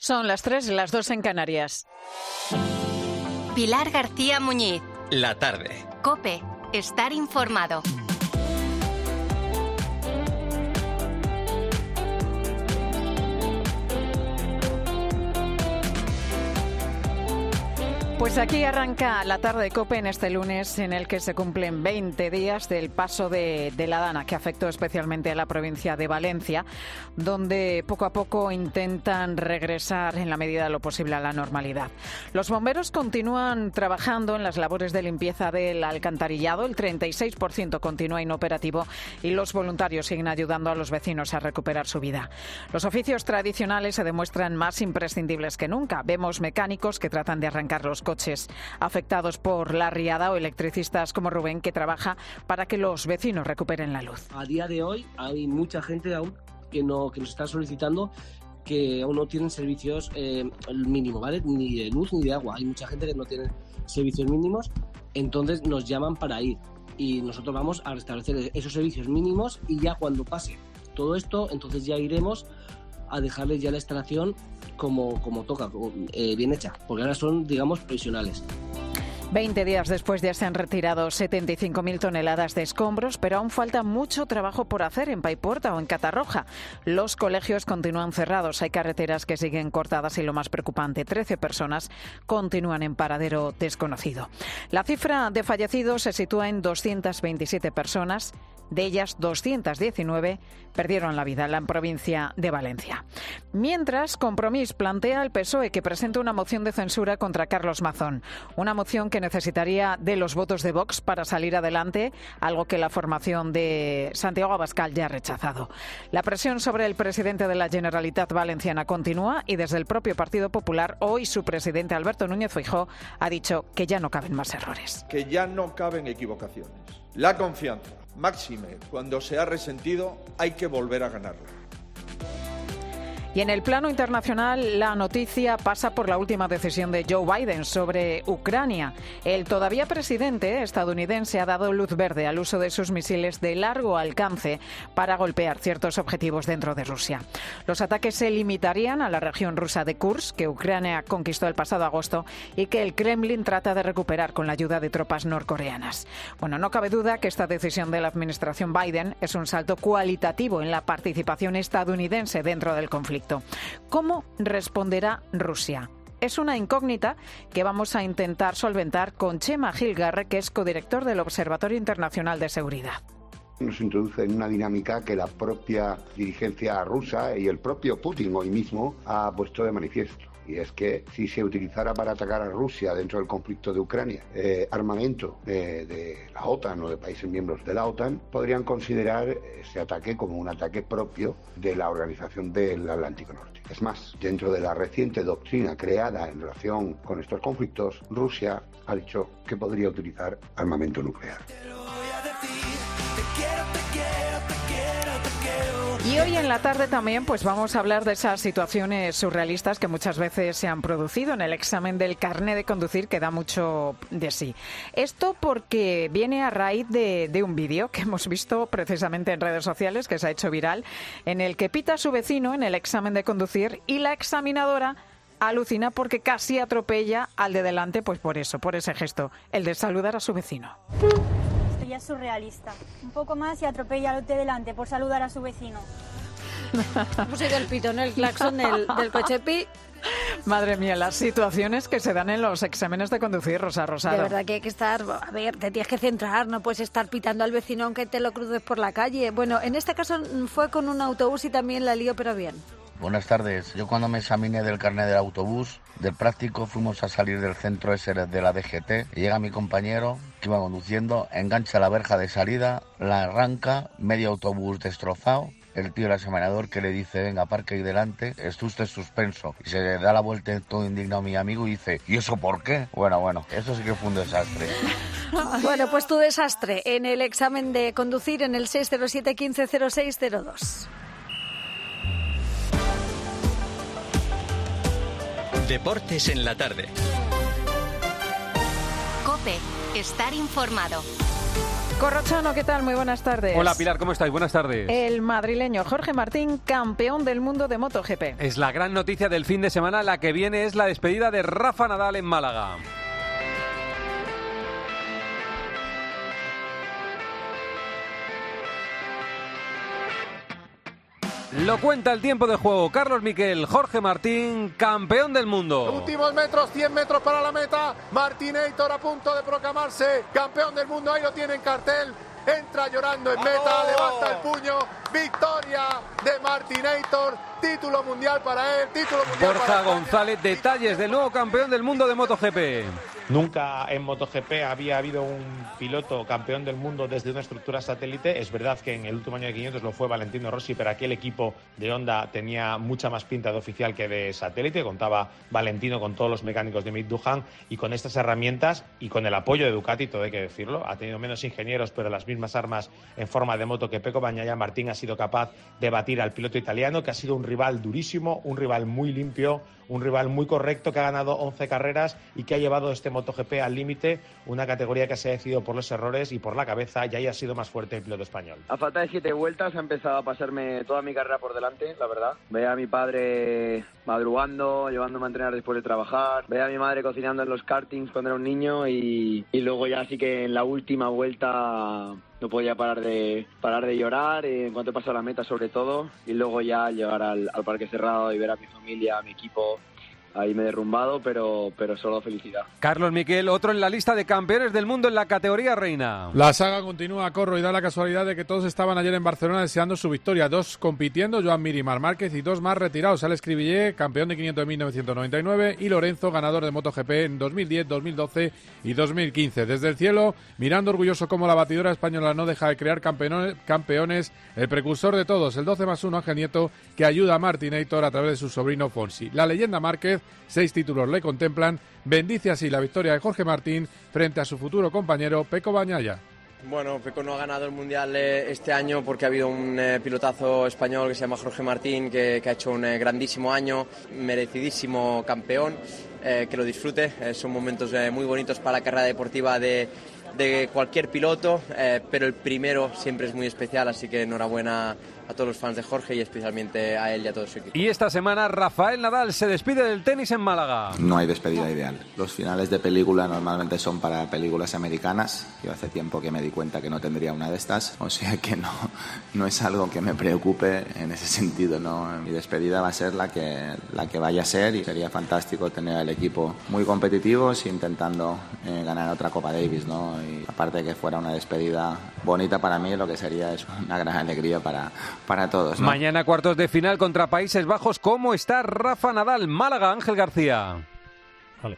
Son las 3, las 2 en Canarias. Pilar García Muñiz. La tarde. COPE. Estar informado. Pues aquí arranca la tarde de COPE en este lunes en el que se cumplen 20 días del paso de la Dana, que afectó especialmente a la provincia de Valencia, donde poco a poco intentan regresar en la medida de lo posible a la normalidad. Los bomberos continúan trabajando en las labores de limpieza del alcantarillado, el 36% continúa inoperativo y los voluntarios siguen ayudando a los vecinos a recuperar su vida. Los oficios tradicionales se demuestran más imprescindibles que nunca. Vemos mecánicos que tratan de arrancar los coches afectados por la riada o electricistas como Rubén, que trabaja para que los vecinos recuperen la luz. A día de hoy hay mucha gente aún que nos está solicitando que aún no tienen servicios mínimos, ¿vale? Ni de luz ni de agua. Hay mucha gente que no tiene servicios mínimos, entonces nos llaman para ir y nosotros vamos a restablecer esos servicios mínimos y ya cuando pase todo esto, entonces ya iremos a dejarles ya la instalación como toca, bien hecha, porque ahora son, digamos, provisionales. 20 días después ya se han retirado 75.000 toneladas de escombros, pero aún falta mucho trabajo por hacer en Paiporta o en Catarroja. Los colegios continúan cerrados, hay carreteras que siguen cortadas y lo más preocupante, 13 personas continúan en paradero desconocido. La cifra de fallecidos se sitúa en 227 personas. De ellas, 219 perdieron la vida en la provincia de Valencia. Mientras, Compromís plantea al PSOE que presente una moción de censura contra Carlos Mazón. Una moción que necesitaría de los votos de Vox para salir adelante, algo que la formación de Santiago Abascal ya ha rechazado. La presión sobre el presidente de la Generalitat Valenciana continúa y desde el propio Partido Popular, hoy su presidente Alberto Núñez Feijóo ha dicho que ya no caben más errores. Que ya no caben equivocaciones. La confianza, máxime, cuando se ha resentido, hay que volver a ganarla. Y en el plano internacional, la noticia pasa por la última decisión de Joe Biden sobre Ucrania. El todavía presidente estadounidense ha dado luz verde al uso de sus misiles de largo alcance para golpear ciertos objetivos dentro de Rusia. Los ataques se limitarían a la región rusa de Kursk, que Ucrania conquistó el pasado agosto y que el Kremlin trata de recuperar con la ayuda de tropas norcoreanas. Bueno, no cabe duda que esta decisión de la administración Biden es un salto cualitativo en la participación estadounidense dentro del conflicto. ¿Cómo responderá Rusia? Es una incógnita que vamos a intentar solventar con Chema Gilgar, que es codirector del Observatorio Internacional de Seguridad. Nos introduce en una dinámica que la propia dirigencia rusa y el propio Putin hoy mismo ha puesto de manifiesto. Y es que si se utilizara para atacar a Rusia dentro del conflicto de Ucrania armamento de la OTAN o de países miembros de la OTAN, podrían considerar ese ataque como un ataque propio de la Organización del Atlántico Norte. Es más, dentro de la reciente doctrina creada en relación con estos conflictos, Rusia ha dicho que podría utilizar armamento nuclear. Y hoy en la tarde también pues vamos a hablar de esas situaciones surrealistas que muchas veces se han producido en el examen del carné de conducir, que da mucho de sí. Esto porque viene a raíz de un vídeo que hemos visto precisamente en redes sociales, que se ha hecho viral, en el que pita a su vecino en el examen de conducir y la examinadora alucina porque casi atropella al de delante, pues por eso, por ese gesto, el de saludar a su vecino. Ya es surrealista. Un poco más y atropella al de delante por saludar a su vecino. Hemos oído el pitón, el claxon del coche pi. Madre mía, las situaciones que se dan en los exámenes de conducir, Rosa Rosado. De verdad que hay que estar, a ver, te tienes que centrar, no puedes estar pitando al vecino aunque te lo cruces por la calle. Bueno, en este caso fue con un autobús y también la lío, pero bien. Buenas tardes. Yo cuando me examiné del carnet del autobús, del práctico, fuimos a salir del centro ese de la DGT y llega mi compañero que iba conduciendo, engancha la verja de salida, la arranca, medio autobús destrozado. El tío, el examinador, que le dice, venga, aparque ahí delante, está usted suspenso. Y se da la vuelta todo indignado mi amigo y dice, ¿y eso por qué? Bueno, eso sí que fue un desastre. Bueno, pues tu desastre en el examen de conducir en el 607 15 0602. Deportes en la tarde. COPE. Estar informado. Corrochano, ¿qué tal? Muy buenas tardes. Hola Pilar, ¿cómo estáis? Buenas tardes. El madrileño Jorge Martín, campeón del mundo de MotoGP. Es la gran noticia del fin de semana. La que viene es la despedida de Rafa Nadal en Málaga. Lo cuenta el tiempo de juego. Carlos Miquel, Jorge Martín, campeón del mundo. Últimos metros, 100 metros para la meta. Martinator a punto de proclamarse campeón del mundo. Ahí lo tiene en cartel. Entra llorando en meta, levanta el puño. Victoria de Martinator. Título mundial para él. Título mundial Borja para González, detalles del nuevo campeón del mundo de MotoGP. Nunca en MotoGP había habido un piloto campeón del mundo desde una estructura satélite. Es verdad que en el último año de 500 lo fue Valentino Rossi, pero aquí el equipo de Honda tenía mucha más pinta de oficial que de satélite. Contaba Valentino con todos los mecánicos de Mick Duhan y con estas herramientas y con el apoyo de Ducati, todo hay que decirlo. Ha tenido menos ingenieros, pero las mismas armas en forma de moto que Pecco Bagnaia. Martín ha sido capaz de batir al piloto italiano, que ha sido un rival durísimo, un rival muy limpio, un rival muy correcto, que ha ganado 11 carreras y que ha llevado este MotoGP al límite, una categoría que se ha decidido por los errores y por la cabeza, y ahí ha sido más fuerte el piloto español. A falta de 7 vueltas ha empezado a pasarme toda mi carrera por delante, la verdad. Veía a mi padre madrugando, llevándome a entrenar después de trabajar, veía a mi madre cocinando en los kartings cuando era un niño y luego ya sí que en la última vuelta no podía parar de llorar, en cuanto he pasado la meta sobre todo, y luego ya llegar al parque cerrado y ver a mi familia, a mi equipo. Ahí me he derrumbado, pero solo felicidad. Carlos Miquel, otro en la lista de campeones del mundo en la categoría reina. La saga continúa, Corro, y da la casualidad de que todos estaban ayer en Barcelona deseando su victoria. 2 compitiendo, Joan Mir y Marc Márquez, y 2 más retirados. Alex Cribillé, campeón de 500 en 1999, y Lorenzo, ganador de MotoGP en 2010, 2012 y 2015. Desde el cielo, mirando orgulloso cómo la batidora española no deja de crear campeones, el precursor de todos, el 12+1 Ángel Nieto, que ayuda a Martinator a través de su sobrino Fonsi. La leyenda Márquez, 6 títulos le contemplan, bendice así la victoria de Jorge Martín frente a su futuro compañero Pecco Bagnaia. Bueno, Pecco no ha ganado el Mundial este año porque ha habido un pilotazo español que se llama Jorge Martín, que ha hecho un grandísimo año, merecidísimo campeón, que lo disfrute. Son momentos muy bonitos para la carrera deportiva de cualquier piloto, pero el primero siempre es muy especial, así que enhorabuena a todos los fans de Jorge y especialmente a él y a todo su equipo. Y esta semana Rafael Nadal se despide del tenis en Málaga. No hay despedida ideal. Los finales de película normalmente son para películas americanas. Yo hace tiempo que me di cuenta que no tendría una de estas, o sea que no es algo que me preocupe en ese sentido, ¿no? Mi despedida va a ser la que vaya a ser, y sería fantástico tener al equipo muy competitivos intentando ganar otra Copa Davis, ¿no? Y aparte de que fuera una despedida bonita para mí, lo que sería es una gran alegría para todos, ¿no? Mañana cuartos de final contra Países Bajos. ¿Cómo está Rafa Nadal? Málaga, Ángel García. Vale.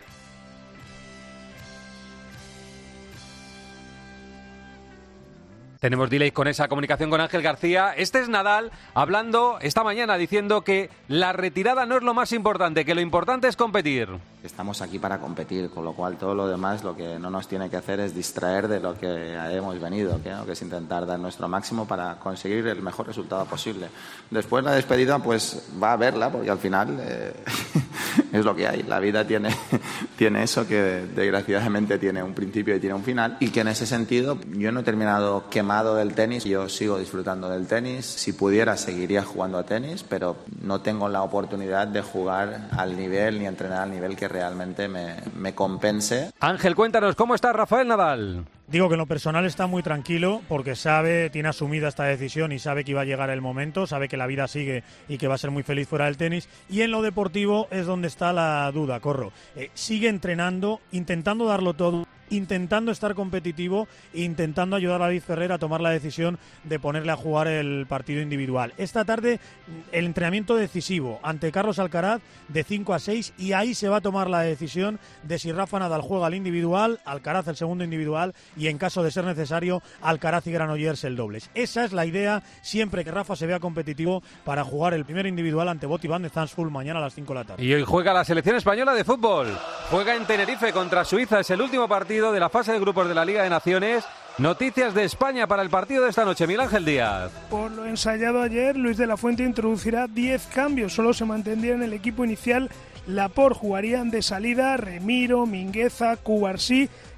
Tenemos delay con esa comunicación con Ángel García. Este es Nadal hablando esta mañana, diciendo que la retirada no es lo más importante, que lo importante es competir. Estamos aquí para competir, con lo cual todo lo demás lo que no nos tiene que hacer es distraer de lo que hemos venido, que es intentar dar nuestro máximo para conseguir el mejor resultado posible. Después la despedida pues va a haberla, porque al final es lo que hay. La vida tiene eso, que desgraciadamente tiene un principio y tiene un final, y que en ese sentido yo no he terminado quemado del tenis. Yo sigo disfrutando del tenis. Si pudiera seguiría jugando a tenis, pero no tengo la oportunidad de jugar al nivel ni entrenar al nivel que realmente me compense. Ángel, cuéntanos, ¿cómo está Rafael Nadal? Digo que en lo personal está muy tranquilo porque tiene asumida esta decisión y sabe que iba a llegar el momento, sabe que la vida sigue y que va a ser muy feliz fuera del tenis. Y en lo deportivo es donde está la duda, Corro. Sigue entrenando, intentando darlo todo, intentando estar competitivo e intentando ayudar a David Ferrer a tomar la decisión de ponerle a jugar el partido individual. Esta tarde el entrenamiento decisivo ante Carlos Alcaraz de 5-6, y ahí se va a tomar la decisión de si Rafa Nadal juega el individual, Alcaraz el segundo individual y, en caso de ser necesario, Alcaraz y Granollers el dobles. Esa es la idea siempre que Rafa se vea competitivo para jugar el primer individual ante Botti van de Zandvoort mañana a las 5 de la tarde. Y hoy juega la selección española de fútbol. Juega en Tenerife contra Suiza. Es el último partido de la fase de grupos de la Liga de Naciones. Noticias de España para el partido de esta noche. Miguel Ángel Díaz. Por lo ensayado ayer, Luis de la Fuente introducirá 10 cambios. Solo se mantendría en el equipo inicial Laporte. Jugarían de salida Remiro, Mingueza, Cubarsí,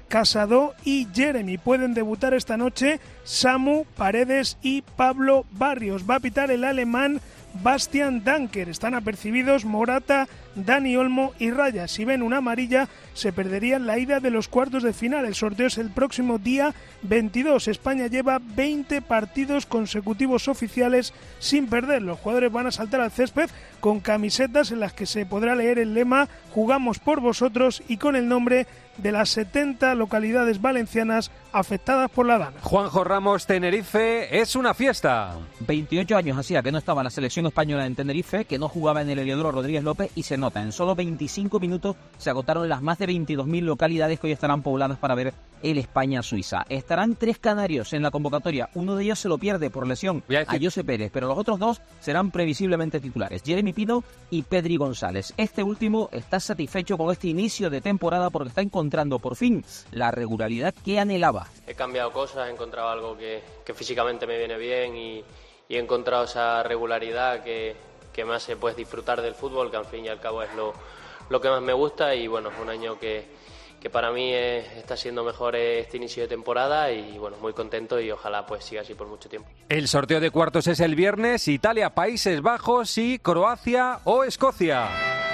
Casado y Jeremy. Pueden debutar esta noche Samu, Paredes y Pablo Barrios. Va a pitar el alemán Bastian Danker. Están apercibidos Morata, Dani Olmo y Raya. Si ven una amarilla, se perderían la ida de los cuartos de final. El sorteo es el próximo día 22. España lleva 20 partidos consecutivos oficiales sin perder. Los jugadores van a saltar al césped con camisetas en las que se podrá leer el lema "Jugamos por vosotros" y con el nombre de las 70 localidades valencianas afectadas por la dana. Juanjo Ramos, Tenerife es una fiesta. 28 años hacía que no estaba en la selección española en Tenerife, que no jugaba en el Heliodoro Rodríguez López, y se nota, en solo 25 minutos se agotaron las más de 22.000 localidades que hoy estarán pobladas para ver el España-Suiza. Estarán 3 canarios en la convocatoria, uno de ellos se lo pierde por lesión a José Pérez, pero los otros 2 serán previsiblemente titulares, Jeremy Pino y Pedri González. Este último está satisfecho con este inicio de temporada porque está encontrando por fin la regularidad que anhelaba. He cambiado cosas, he encontrado algo que físicamente me viene bien y he encontrado esa regularidad que me hace pues disfrutar del fútbol, que al fin y al cabo es lo que más me gusta. Y bueno, es un año que para mí está siendo mejor este inicio de temporada y bueno, muy contento y ojalá pues siga así por mucho tiempo. El sorteo de cuartos es el viernes, Italia, Países Bajos y Croacia o Escocia.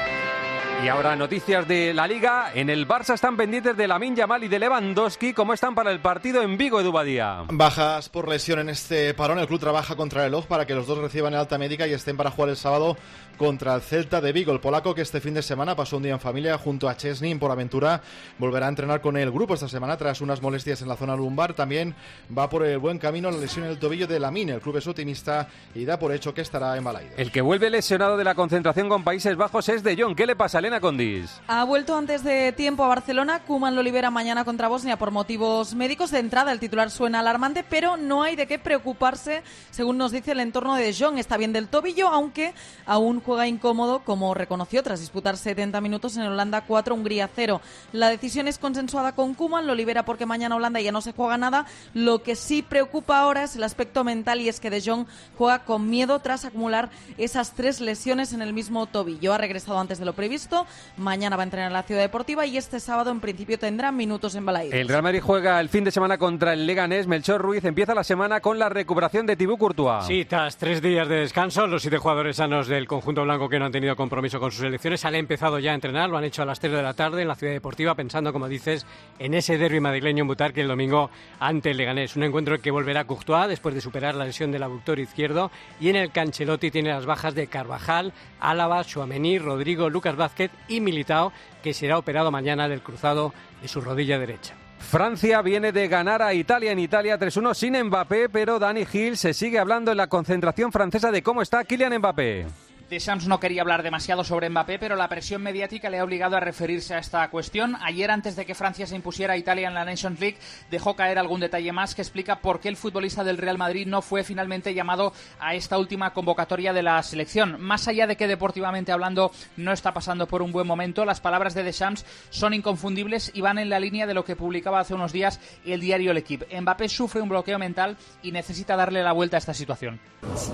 Y ahora noticias de la Liga. En el Barça están pendientes de Lamine Yamal y de Lewandowski. ¿Cómo están para el partido en Vigo, Edu Badía? Bajas por lesión en este parón. El club trabaja contra el reloj para que los dos reciban el alta médica y estén para jugar el sábado contra el Celta de Vigo. El polaco, que este fin de semana pasó un día en familia junto a Chesney por aventura, volverá a entrenar con el grupo esta semana tras unas molestias en la zona lumbar. También va por el buen camino la lesión en el tobillo de Lamine. El club es optimista y da por hecho que estará en Balaidos. El que vuelve lesionado de la concentración con Países Bajos es De Jong. ¿Qué le pasa, Elena Condis? Ha vuelto antes de tiempo a Barcelona. Koeman lo libera mañana contra Bosnia por motivos médicos. De entrada el titular suena alarmante, pero no hay de qué preocuparse, según nos dice el entorno de De Jong. Está bien del tobillo, aunque aún juega incómodo, como reconoció tras disputar 70 minutos en Holanda 4, Hungría 0. La decisión es consensuada con Koeman, lo libera porque mañana Holanda ya no se juega nada. Lo que sí preocupa ahora es el aspecto mental, y es que De Jong juega con miedo tras acumular esas 3 lesiones en el mismo tobillo. Ha regresado antes de lo previsto, mañana va a entrenar en la Ciudad Deportiva y este sábado en principio tendrá minutos en Balaidos. El Real Madrid juega el fin de semana contra el Leganés. Melchor Ruiz empieza la semana con la recuperación de Thibaut Courtois. Sí, tras 3 días de descanso, los 7 jugadores sanos del conjunto blanco que no han tenido compromiso con sus selecciones han empezado ya a entrenar. Lo han hecho a las 3 de la tarde en la Ciudad Deportiva, pensando, como dices, en ese derbi madrileño en Butarque el domingo ante el Leganés. Un encuentro en que volverá Courtois después de superar la lesión del aductor izquierdo, y en el Cancelotti tiene las bajas de Carvajal, Álava, Tchouaméni, Rodrigo, Lucas Vázquez y Militao, que será operado mañana del cruzado de su rodilla derecha. Francia viene de ganar a Italia en Italia 3-1 sin Mbappé, pero Dani Gil se sigue hablando en la concentración francesa de cómo está Kylian Mbappé. Deschamps no quería hablar demasiado sobre Mbappé, pero la presión mediática le ha obligado a referirse a esta cuestión. Ayer, antes de que Francia se impusiera a Italia en la Nations League, dejó caer algún detalle más que explica por qué el futbolista del Real Madrid no fue finalmente llamado a esta última convocatoria de la selección. Más allá de que deportivamente hablando no está pasando por un buen momento, las palabras de Deschamps son inconfundibles y van en la línea de lo que publicaba hace unos días el diario L'Equipe. Mbappé sufre un bloqueo mental y necesita darle la vuelta a esta situación.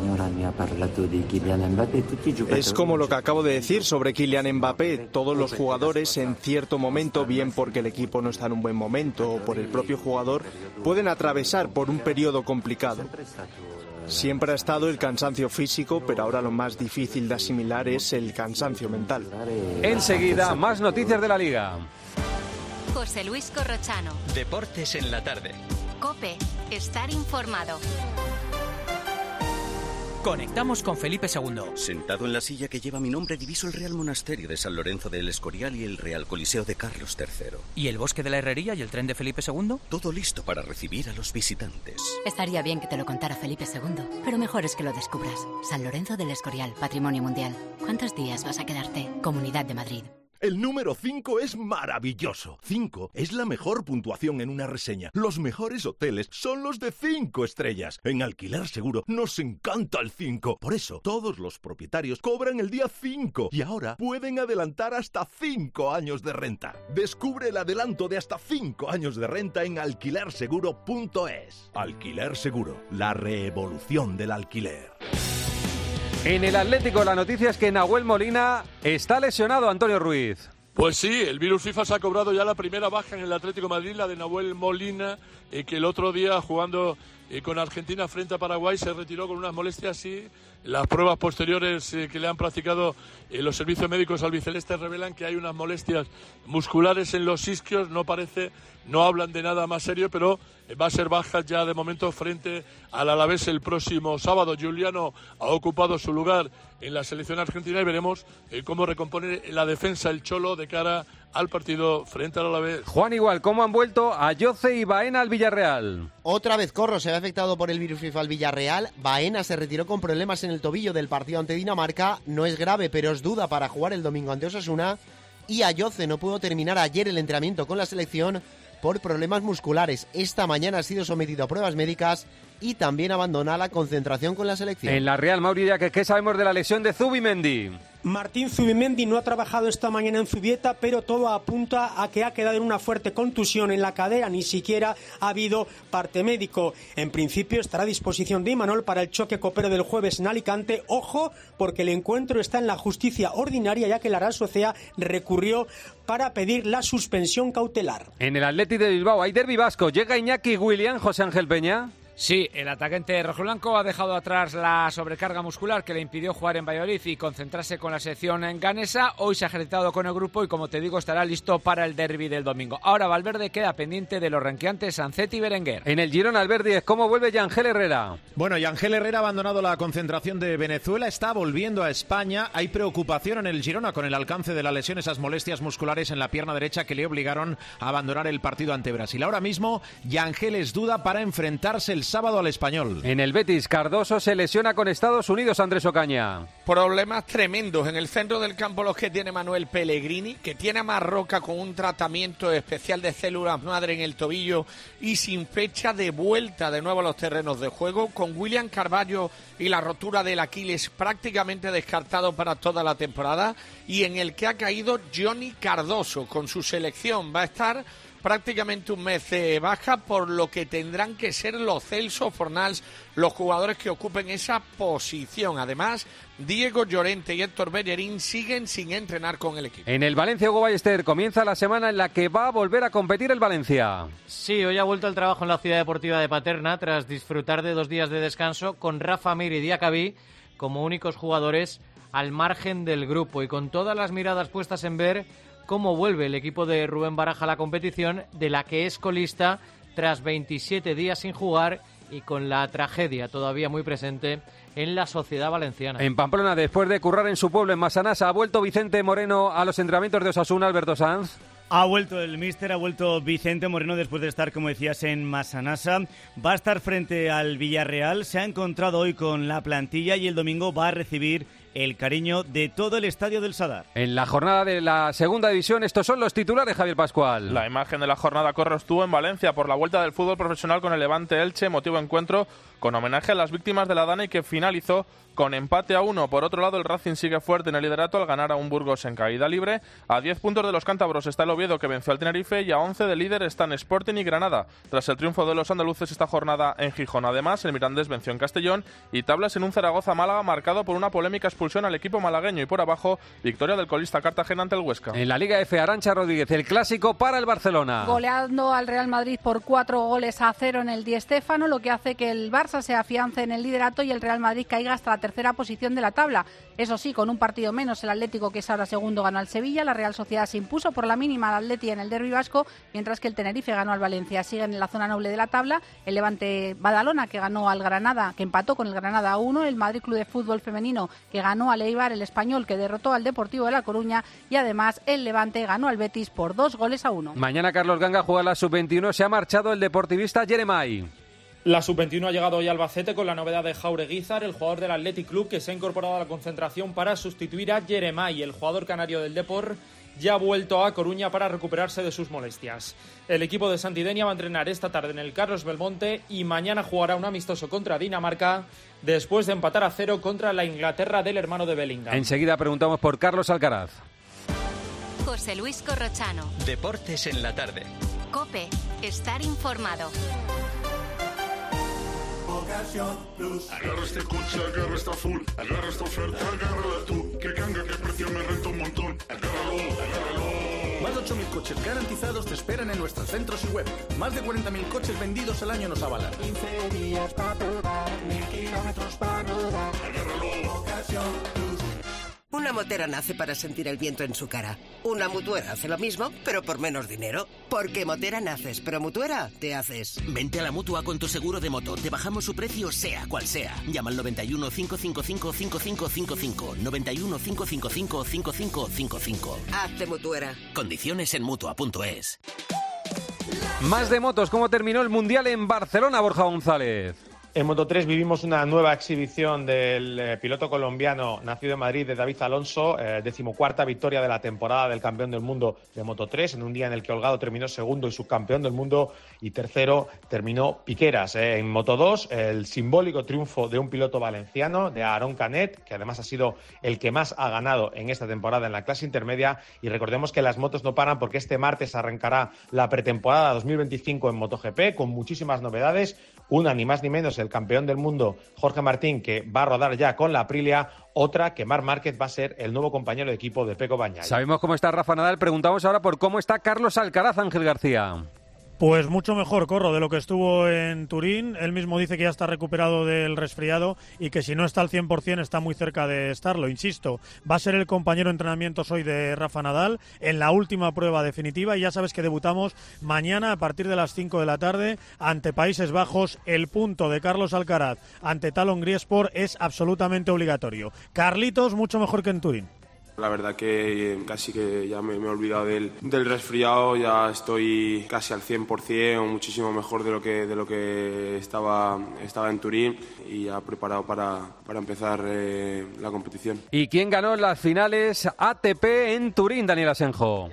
Es como lo que acabo de decir sobre Kylian Mbappé. Todos los jugadores, en cierto momento, bien porque el equipo no está en un buen momento o por el propio jugador, pueden atravesar por un periodo complicado. Siempre ha estado el cansancio físico, pero ahora lo más difícil de asimilar es el cansancio mental. Enseguida, más noticias de la Liga. José Luis Corrochano. Deportes en la tarde. COPE. Estar informado. Conectamos con Felipe II. Sentado en la silla que lleva mi nombre, diviso el Real Monasterio de San Lorenzo del Escorial y el Real Coliseo de Carlos III. ¿Y el Bosque de la Herrería y el tren de Felipe II? Todo listo para recibir a los visitantes. Estaría bien que te lo contara Felipe II, pero mejor es que lo descubras. San Lorenzo del Escorial, Patrimonio Mundial. ¿Cuántos días vas a quedarte? Comunidad de Madrid. El número 5 es maravilloso. 5 es la mejor puntuación en una reseña. Los mejores hoteles son los de 5 estrellas. En Alquiler Seguro nos encanta el 5. Por eso, todos los propietarios cobran el día 5 y ahora pueden adelantar hasta 5 años de renta. Descubre el adelanto de hasta 5 años de renta en alquilerseguro.es. Alquiler Seguro, la revolución del alquiler. En el Atlético, la noticia es que Nahuel Molina está lesionado, Antonio Ruiz. Pues sí, el virus FIFA se ha cobrado ya la primera baja en el Atlético de Madrid, la de Nahuel Molina, que el otro día jugando con Argentina frente a Paraguay se retiró con unas molestias y las pruebas posteriores que le han practicado los servicios médicos albicelestes revelan que hay unas molestias musculares en los isquios, no hablan de nada más serio, pero va a ser baja ya de momento frente al Alavés el próximo sábado. Giuliano ha ocupado su lugar en la selección argentina y veremos cómo recompone la defensa el Cholo de cara al partido frente al Alavés. Juan, igual, ¿cómo han vuelto Ayoce y Baena al Villarreal? Otra vez Corro se ve afectado por el virus FIFA al Villarreal. Baena se retiró con problemas en el tobillo del partido ante Dinamarca. No es grave, pero es duda para jugar el domingo ante Osasuna. Y Ayoce no pudo terminar ayer el entrenamiento con la selección por problemas musculares. Esta mañana ha sido sometido a pruebas médicas y también abandona la concentración con la selección. En la Real, Mauricia, ¿qué sabemos de la lesión de Zubimendi? Martín Zubimendi no ha trabajado esta mañana en Zubieta, pero todo apunta a que ha quedado en una fuerte contusión en la cadera, ni siquiera ha habido parte médico. En principio estará a disposición de Imanol para el choque copero del jueves en Alicante. Ojo, porque el encuentro está en la justicia ordinaria, ya que la Real Sociedad recurrió para pedir la suspensión cautelar. En el Athletic de Bilbao hay derbi vasco. Llega Iñaki William, José Ángel Peña. Sí, el atacante rojiblanco ha dejado atrás la sobrecarga muscular que le impidió jugar en Valladolid y concentrarse con la selección ganesa. Hoy se ha ejercitado con el grupo y, como te digo, estará listo para el derbi del domingo. Ahora Valverde queda pendiente de los renqueantes Sancetti y Berenguer. En el Girona Alberdi, ¿cómo vuelve Yangel Herrera? Bueno, Yangel Herrera ha abandonado la concentración de Venezuela, está volviendo a España. Hay preocupación en el Girona con el alcance de la lesión, esas molestias musculares en la pierna derecha que le obligaron a abandonar el partido ante Brasil. Ahora mismo, Yangel es duda para enfrentarse el sábado al Español. En el Betis, Cardoso se lesiona con Estados Unidos, Andrés Ocaña. Problemas tremendos en el centro del campo los que tiene Manuel Pellegrini, que tiene a Marroca con un tratamiento especial de células madre en el tobillo y sin fecha de vuelta de nuevo a los terrenos de juego, con William Carvalho y la rotura del Aquiles prácticamente descartado para toda la temporada, y en el que ha caído Johnny Cardoso con su selección. Va a estar prácticamente un mes de baja, por lo que tendrán que ser los Celso, Fornals los jugadores que ocupen esa posición. Además, Diego Llorente y Héctor Bellerín siguen sin entrenar con el equipo. En el Valencia, Hugo Ballester, comienza la semana en la que va a volver a competir el Valencia. Sí, hoy ha vuelto al trabajo en la Ciudad Deportiva de Paterna tras disfrutar de 2 días de descanso con Rafa Mir y Diacabí como únicos jugadores al margen del grupo y con todas las miradas puestas en ver cómo vuelve el equipo de Rubén Baraja a la competición, de la que es colista tras 27 días sin jugar y con la tragedia todavía muy presente en la sociedad valenciana. En Pamplona, después de currar en su pueblo, en Massanassa, ¿ha vuelto Vicente Moreno a los entrenamientos de Osasuna, Alberto Sanz? Ha vuelto el míster, ha vuelto Vicente Moreno después de estar, como decías, en Massanassa. Va a estar frente al Villarreal, se ha encontrado hoy con la plantilla y el domingo va a recibir el cariño de todo el estadio del Sadar. En la jornada de la segunda división, estos son los titulares, Javier Pascual. La imagen de la jornada Corro estuvo en Valencia por la vuelta del fútbol profesional con el Levante Elche, emotivo encuentro con homenaje a las víctimas de la Dana y que finalizó con empate a 1. Por otro lado, el Racing sigue fuerte en el liderato al ganar a un Burgos en caída libre. A 10 puntos de los cántabros está el Oviedo, que venció al Tenerife, y a 11 de líder están Sporting y Granada, tras el triunfo de los andaluces esta jornada en Gijón. Además, el Mirandés venció en Castellón y tablas en un Zaragoza-Málaga marcado por una polémica expulsión al equipo malagueño, y por abajo, victoria del colista Cartagena ante el Huesca. En la Liga F, Arantxa Rodríguez, el clásico para el Barcelona. Goleando al Real Madrid por 4-0 en el Di Stéfano, lo que hace que el Barça se afiance en el liderato y el Real Madrid caiga hasta la tercera posición de la tabla. Eso sí, con un partido menos, el Atlético, que es ahora segundo, ganó al Sevilla. La Real Sociedad se impuso por la mínima al Atleti en el derbi vasco, mientras que el Tenerife ganó al Valencia. Siguen en la zona noble de la tabla el Levante Badalona, que ganó al Granada, que empató con el Granada a 1, el Madrid Club de Fútbol Femenino, que ganó al Eibar, el Español, que derrotó al Deportivo de La Coruña, y además el Levante ganó al Betis por 2-1. Mañana Carlos Ganga juega la sub-21, se ha marchado el deportivista Jeremai. La sub-21 ha llegado hoy a Albacete con la novedad de Jaureguizar, el jugador del Athletic Club, que se ha incorporado a la concentración para sustituir a Jeremai. El jugador canario del Depor ya ha vuelto a Coruña para recuperarse de sus molestias. El equipo de Santidenia va a entrenar esta tarde en el Carlos Belmonte y mañana jugará un amistoso contra Dinamarca después de empatar a 0 contra la Inglaterra del hermano de Bellingham. Enseguida preguntamos por Carlos Alcaraz. José Luis Corrochano. Deportes en la tarde. COPE. Estar informado. Agarra este coche, agarra esta full, agarra esta oferta, agárrala tú. Que canga, que precio me renta un montón. Agárralo, agárralo. de 8.000 coches garantizados te esperan en nuestros centros y web. Más de 40.000 coches vendidos al año nos avalan. 15 días para probar, 1.000 kilómetros para rodar. Ocasión Plus. Una motera nace para sentir el viento en su cara. Una mutuera hace lo mismo, pero por menos dinero. Porque motera naces, pero mutuera te haces. Vente a la Mutua con tu seguro de moto. Te bajamos su precio sea cual sea. Llama al 91 555 5555. 91 555 5555. Hazte mutuera. Condiciones en Mutua.es. Más de motos. ¿Cómo terminó el Mundial en Barcelona, Borja González? En Moto3 vivimos una nueva exhibición del piloto colombiano nacido en Madrid, de David Alonso, 14ª victoria de la temporada del campeón del mundo de Moto3, en un día en el que Holgado terminó segundo y subcampeón del mundo, y tercero terminó Piqueras. En Moto2, el simbólico triunfo de un piloto valenciano, de Aarón Canet, que además ha sido el que más ha ganado en esta temporada en la clase intermedia. Y recordemos que las motos no paran, porque este martes arrancará la pretemporada 2025 en MotoGP, con muchísimas novedades. Una, ni más ni menos, el campeón del mundo, Jorge Martín, que va a rodar ya con la Aprilia. Otra, que Marc Márquez va a ser el nuevo compañero de equipo de Peco Bagnaia. Sabemos cómo está Rafa Nadal, preguntamos ahora por cómo está Carlos Alcaraz, Ángel García. Pues mucho mejor, Corro, de lo que estuvo en Turín. Él mismo dice que ya está recuperado del resfriado y que si no está al 100% está muy cerca de estarlo. Insisto, va a ser el compañero de entrenamientos hoy de Rafa Nadal en la última prueba definitiva, y ya sabes que debutamos mañana a partir de las 5 de la tarde ante Países Bajos. El punto de Carlos Alcaraz ante Talon Griesport es absolutamente obligatorio. Carlitos, mucho mejor que en Turín. La verdad que casi que ya me he olvidado del resfriado, ya estoy casi al 100%, muchísimo mejor de lo que estaba en Turín, y ya preparado para empezar la competición. ¿Y quién ganó las finales ATP en Turín, Daniel Asenjo?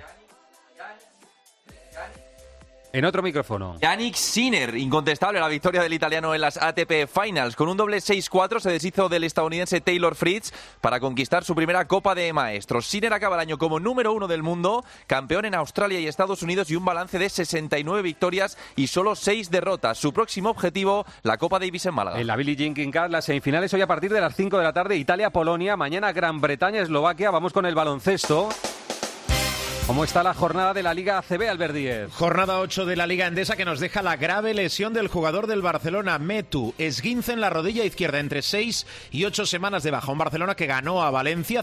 En otro micrófono. Yannick Sinner, incontestable la victoria del italiano en las ATP Finals. Con un doble 6-4 se deshizo del estadounidense Taylor Fritz para conquistar su primera Copa de Maestros. Sinner acaba el año como número 1 del mundo, campeón en Australia y Estados Unidos, y un balance de 69 victorias y solo 6 derrotas. Su próximo objetivo, la Copa Davis en Málaga. En la Billie Jean King Cup, las semifinales hoy a partir de las 5 de la tarde, Italia-Polonia, mañana Gran Bretaña-Eslovaquia. Vamos con el baloncesto. ¿Cómo está la jornada de la Liga ACB, Albert Díez? Jornada 8 de la Liga Endesa, que nos deja la grave lesión del jugador del Barcelona, Metu. Esguince en la rodilla izquierda, entre 6 y 8 semanas de baja. Un Barcelona que ganó a Valencia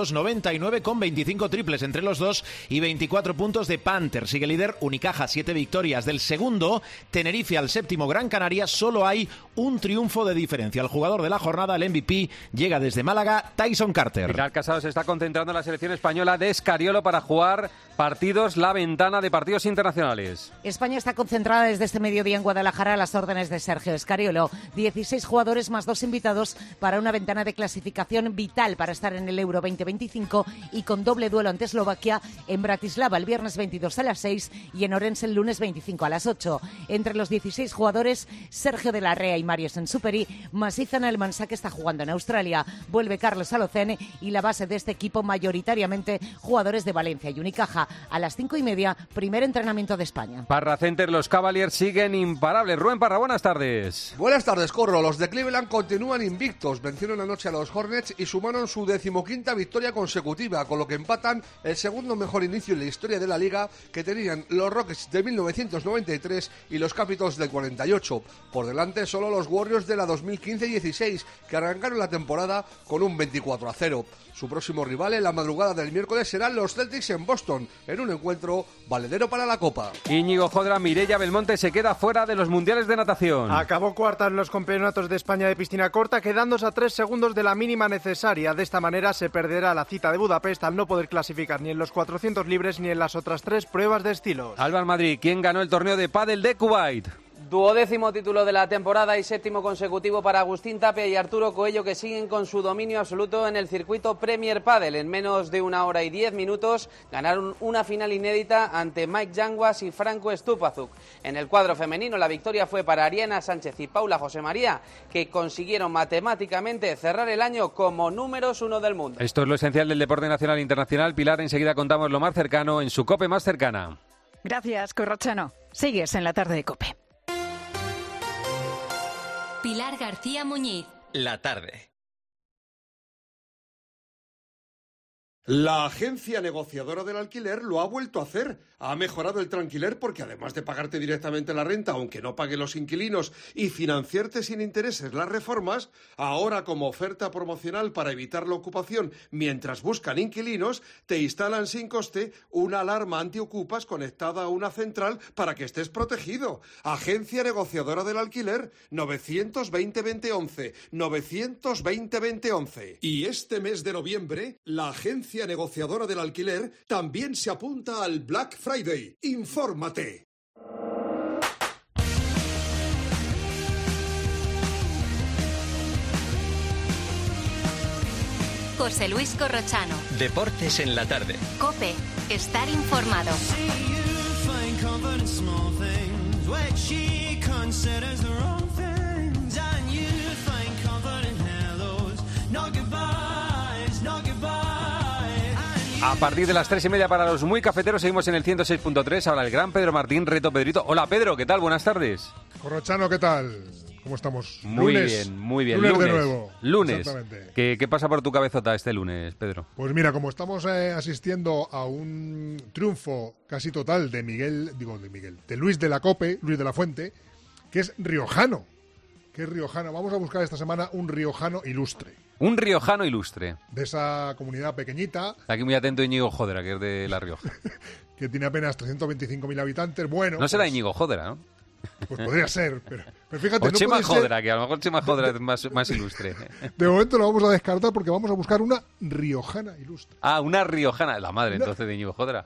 102-99 con 25 triples entre los dos y 24 puntos de Panther. Sigue líder Unicaja, 7 victorias. Del segundo, Tenerife, al séptimo, Gran Canaria, solo hay un triunfo de diferencia. El jugador de la jornada, el MVP, llega desde Málaga, Tyson Carter. Pilar Casado se está concentrando en la selección española de Escariolo para jugar partidos, la ventana de partidos internacionales. España está concentrada desde este mediodía en Guadalajara a las órdenes de Sergio Escariolo. 16 jugadores más 2 invitados para una ventana de clasificación vital para estar en el Euro 2025, y con doble duelo ante Eslovaquia en Bratislava el viernes 22 a las 6 y en Orense el lunes 25 a las 8. Entre los 16 jugadores, Sergio de la Rea y Mario Sensuperi, más Ethan Elmansa, que está jugando en Australia. Vuelve Carlos Alocén, y la base de este equipo mayoritariamente jugadores de Valencia y Unicaja. A las 5:30, primer entrenamiento de España. Parra Center, los Cavaliers siguen imparables. Rubén Parra, buenas tardes. Buenas tardes, Corro. Los de Cleveland continúan invictos. Vencieron anoche a los Hornets y sumaron su 15ª victoria consecutiva, con lo que empatan el segundo mejor inicio en la historia de la liga que tenían los Rockets de 1993 y los Capitals del 48. Por delante solo los Warriors de la 2015-16, que arrancaron la temporada con un 24-0. Su próximo rival en la madrugada del miércoles serán los Celtics en Boston, en un encuentro valedero para la Copa. Íñigo Jodra, Mireia Belmonte se queda fuera de los mundiales de natación. Acabó cuarta en los campeonatos de España de piscina corta, quedándose a 3 segundos de la mínima necesaria. De esta manera se perderá la cita de Budapest al no poder clasificar ni en los 400 libres ni en las otras 3 pruebas de estilos. Alba Madrid, ¿quién ganó el torneo de pádel de Kuwait? 12º título de la temporada y 7º consecutivo para Agustín Tapia y Arturo Coello, que siguen con su dominio absoluto en el circuito Premier Padel. En menos de 1 hora y 10 minutos ganaron una final inédita ante Mike Yanguas y Franco Stupazuk. En el cuadro femenino la victoria fue para Ariana Sánchez y Paula José María, que consiguieron matemáticamente cerrar el año como números 1 del mundo. Esto es lo esencial del deporte nacional e internacional. Pilar, enseguida contamos lo más cercano en su COPE más cercana. Gracias, Corrochano. Sigues en la tarde de COPE. Pilar García Muñiz. La tarde. La agencia negociadora del alquiler lo ha vuelto a hacer. Ha mejorado el tranquiler porque además de pagarte directamente la renta, aunque no paguen los inquilinos, y financiarte sin intereses las reformas, ahora como oferta promocional para evitar la ocupación mientras buscan inquilinos, te instalan sin coste una alarma antiocupas conectada a una central para que estés protegido. Agencia negociadora del alquiler, 920-2011, 920-2011. Y este mes de noviembre, la agencia negociadora del alquiler también se apunta al Black Friday. ¡Infórmate! José Luis Corrochano. Deportes en la tarde. COPE. Estar informado. A partir de las 3:30 para los muy cafeteros seguimos en el 106.3. Ahora el gran Pedro Martín, Reto Pedrito. Hola Pedro, ¿qué tal? Buenas tardes. Corrochano, ¿qué tal? ¿Cómo estamos? Muy lunes, bien, muy bien. Lunes de nuevo. Lunes. Exactamente. ¿Qué pasa por tu cabezota este lunes, Pedro? Pues mira, como estamos asistiendo a un triunfo casi total de Luis de la Cope, Luis de la Fuente, que es riojano. Vamos a buscar esta semana un riojano ilustre. Un riojano ilustre. De esa comunidad pequeñita. Aquí muy atento Íñigo Jodera, que es de La Rioja. Que tiene apenas 325.000 habitantes. Bueno. No será pues, Íñigo Jodera, ¿no? Pues podría ser, pero fíjate, o no Chema puede Jodera, ser... que a lo mejor Chema Jodera es más ilustre. De momento lo vamos a descartar porque vamos a buscar una riojana ilustre. Ah, una riojana, la madre entonces de Íñigo Jodera.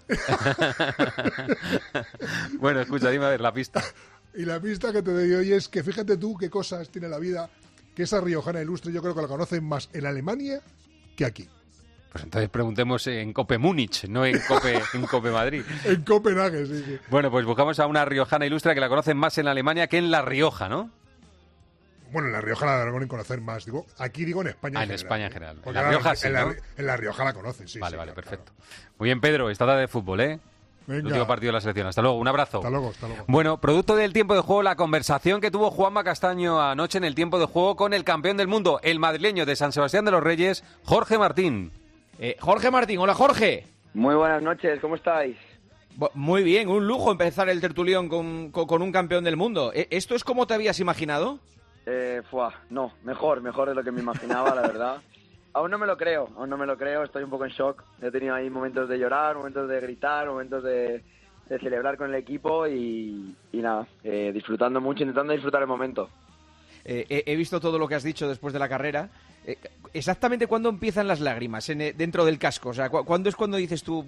Bueno, escucha, dime a ver la pista. Y la pista que te doy hoy es que fíjate tú qué cosas tiene la vida, que esa riojana ilustre yo creo que la conocen más en Alemania que aquí. Pues entonces preguntemos en Cope Múnich, no en Cope Madrid. En Copenhague, sí. Bueno, pues buscamos a una riojana ilustre que la conocen más en Alemania que en La Rioja, ¿no? Bueno, en La Rioja la deben conocer más. Aquí digo en España en general. España en general. Porque en La Rioja sí, ¿no? En La Rioja la conocen, sí. Vale, sí, vale, claro, perfecto. Muy bien, Pedro, esta tarde de fútbol, ¿eh? Venga. El último partido de la selección. Hasta luego, un abrazo. Hasta luego. Bueno, producto del tiempo de juego, la conversación que tuvo Juanma Castaño anoche en el tiempo de juego con el campeón del mundo, el madrileño de San Sebastián de los Reyes, Jorge Martín. Jorge Martín, hola Jorge. Muy buenas noches, ¿cómo estáis? Muy bien, un lujo empezar el tertulión con un campeón del mundo. ¿Esto es como te habías imaginado? No, mejor de lo que me imaginaba, la verdad. Aún no me lo creo, estoy un poco en shock. He tenido ahí momentos de llorar, momentos de gritar, momentos de celebrar con el equipo y nada, disfrutando mucho, intentando disfrutar el momento. He visto todo lo que has dicho después de la carrera. ¿Exactamente cuándo empiezan las lágrimas dentro del casco? O sea, ¿cuándo es cuando dices tú,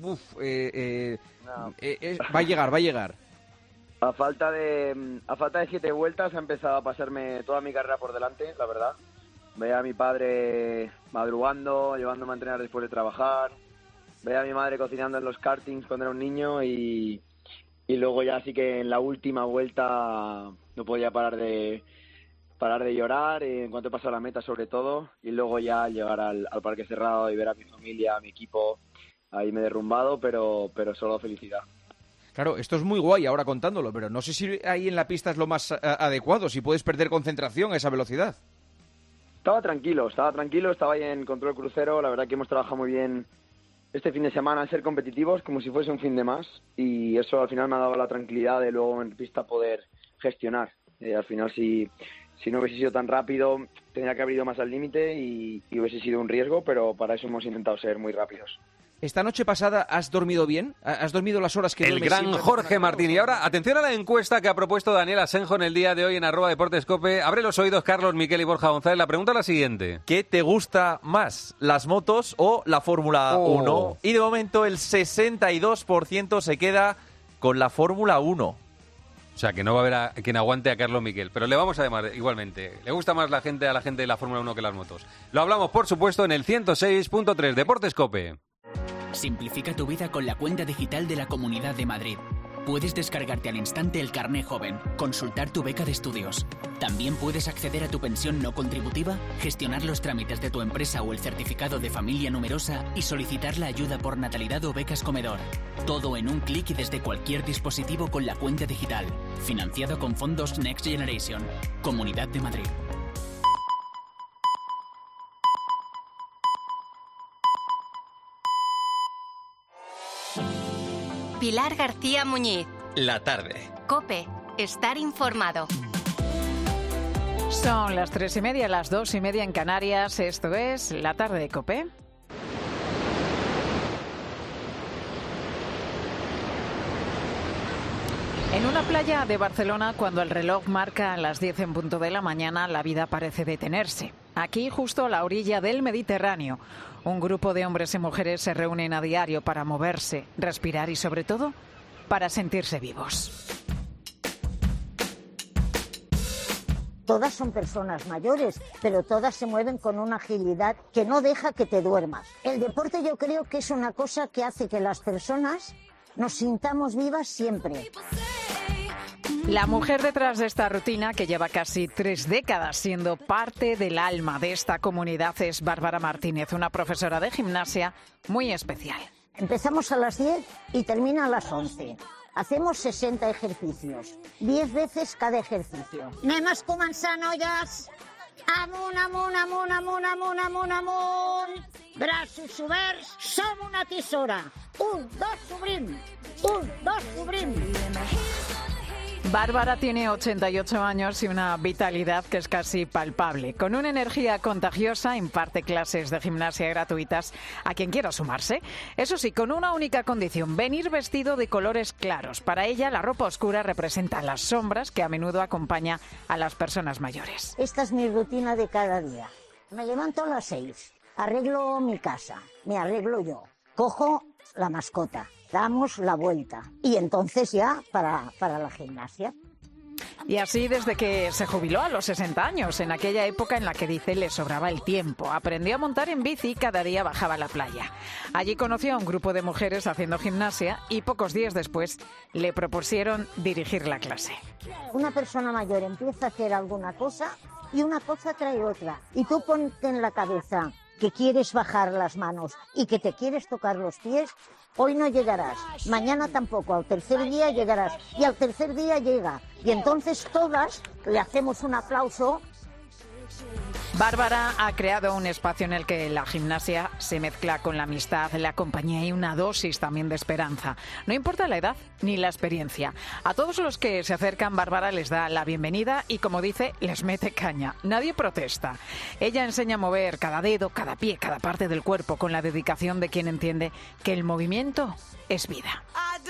va a llegar? A falta de 7 vueltas ha empezado a pasarme toda mi carrera por delante, la verdad. Veía a mi padre madrugando, llevándome a entrenar después de trabajar. Veía a mi madre cocinando en los kartings cuando era un niño y luego ya sí que en la última vuelta no podía parar de llorar en cuanto he pasado la meta sobre todo, y luego ya llegar al parque cerrado y ver a mi familia, a mi equipo, ahí me he derrumbado, pero solo felicidad. Claro, esto es muy guay ahora contándolo, pero no sé si ahí en la pista es lo más adecuado, si puedes perder concentración a esa velocidad. Estaba tranquilo, estaba ahí en control crucero, la verdad que hemos trabajado muy bien este fin de semana en ser competitivos, como si fuese un fin de más, y eso al final me ha dado la tranquilidad de luego en pista poder gestionar. Al final si no hubiese sido tan rápido, tendría que haber ido más al límite y hubiese sido un riesgo, pero para eso hemos intentado ser muy rápidos. ¿Esta noche pasada has dormido bien? ¿Has dormido las horas que duermes? El gran Jorge Martín. Y ahora, atención a la encuesta que ha propuesto Daniel Asenjo en el día de hoy en @deportescope. Abre los oídos, Carlos, Miquel y Borja González. La pregunta es la siguiente. ¿Qué te gusta más, las motos o la Fórmula 1? Y de momento el 62% se queda con la Fórmula 1. O sea, que no va a haber a quien aguante a Carlos Miquel. Pero le vamos a llamar igualmente. Le gusta más a la gente de la Fórmula 1 que las motos. Lo hablamos, por supuesto, en el 106.3 Deportescope. Simplifica tu vida con la cuenta digital de la Comunidad de Madrid. Puedes descargarte al instante el carné joven, consultar tu beca de estudios. También puedes acceder a tu pensión no contributiva, gestionar los trámites de tu empresa o el certificado de familia numerosa y solicitar la ayuda por natalidad o becas comedor. Todo en un clic y desde cualquier dispositivo con la cuenta digital. Financiado con fondos Next Generation. Comunidad de Madrid. Pilar García Muñiz. La tarde. COPE. Estar informado. Son las 3:30, las 2:30 en Canarias. Esto es La Tarde de COPE. En una playa de Barcelona, cuando el reloj marca las 10 en punto de la mañana, la vida parece detenerse. Aquí, justo a la orilla del Mediterráneo, un grupo de hombres y mujeres se reúnen a diario para moverse, respirar y, sobre todo, para sentirse vivos. Todas son personas mayores, pero todas se mueven con una agilidad que no deja que te duermas. El deporte yo creo que es una cosa que hace que las personas nos sintamos vivas siempre. La mujer detrás de esta rutina, que lleva casi 3 décadas siendo parte del alma de esta comunidad, es Bárbara Martínez, una profesora de gimnasia muy especial. Empezamos a las 10 y termina a las 11. Hacemos 60 ejercicios, 10 veces cada ejercicio. Anem a començar, noies. Amunt, amunt, amunt, amunt, amunt, amunt, amunt. Braços oberts, som una tisora. 1, 2, obrim. 1, 2, obrim. Bárbara tiene 88 años y una vitalidad que es casi palpable. Con una energía contagiosa, imparte clases de gimnasia gratuitas a quien quiera sumarse. Eso sí, con una única condición: venir vestido de colores claros. Para ella, la ropa oscura representa las sombras que a menudo acompaña a las personas mayores. Esta es mi rutina de cada día. Me levanto a las 6, arreglo mi casa, me arreglo yo, cojo la mascota, damos la vuelta y entonces ya para la gimnasia. Y así desde que se jubiló a los 60 años, en aquella época en la que dice le sobraba el tiempo. Aprendió a montar en bici y cada día bajaba a la playa. Allí conoció a un grupo de mujeres haciendo gimnasia y pocos días después le propusieron dirigir la clase. Una persona mayor empieza a hacer alguna cosa y una cosa trae otra. Y tú ponte en la cabeza que quieres bajar las manos y que te quieres tocar los pies. Hoy no llegarás, mañana tampoco, al tercer día llegarás y al tercer día llega. Y entonces todas le hacemos un aplauso. Bárbara ha creado un espacio en el que la gimnasia se mezcla con la amistad, la compañía y una dosis también de esperanza. No importa la edad ni la experiencia. A todos los que se acercan, Bárbara les da la bienvenida y, como dice, les mete caña. Nadie protesta. Ella enseña a mover cada dedo, cada pie, cada parte del cuerpo con la dedicación de quien entiende que el movimiento es vida.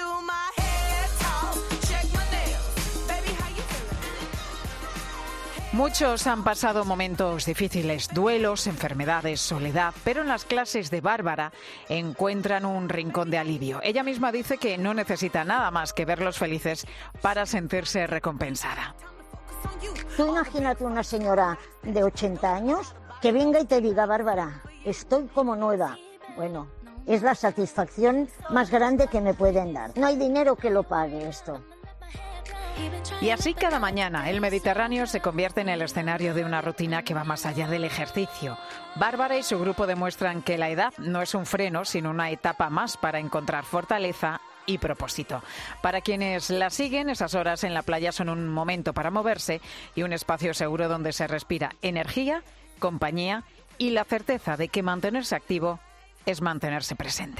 Muchos han pasado momentos difíciles, duelos, enfermedades, soledad, pero en las clases de Bárbara encuentran un rincón de alivio. Ella misma dice que no necesita nada más que verlos felices para sentirse recompensada. Tú imagínate una señora de 80 años que venga y te diga: Bárbara, estoy como nueva. Bueno, es la satisfacción más grande que me pueden dar. No hay dinero que lo pague esto. Y así cada mañana el Mediterráneo se convierte en el escenario de una rutina que va más allá del ejercicio. Bárbara y su grupo demuestran que la edad no es un freno, sino una etapa más para encontrar fortaleza y propósito. Para quienes la siguen, esas horas en la playa son un momento para moverse y un espacio seguro donde se respira energía, compañía y la certeza de que mantenerse activo es mantenerse presente.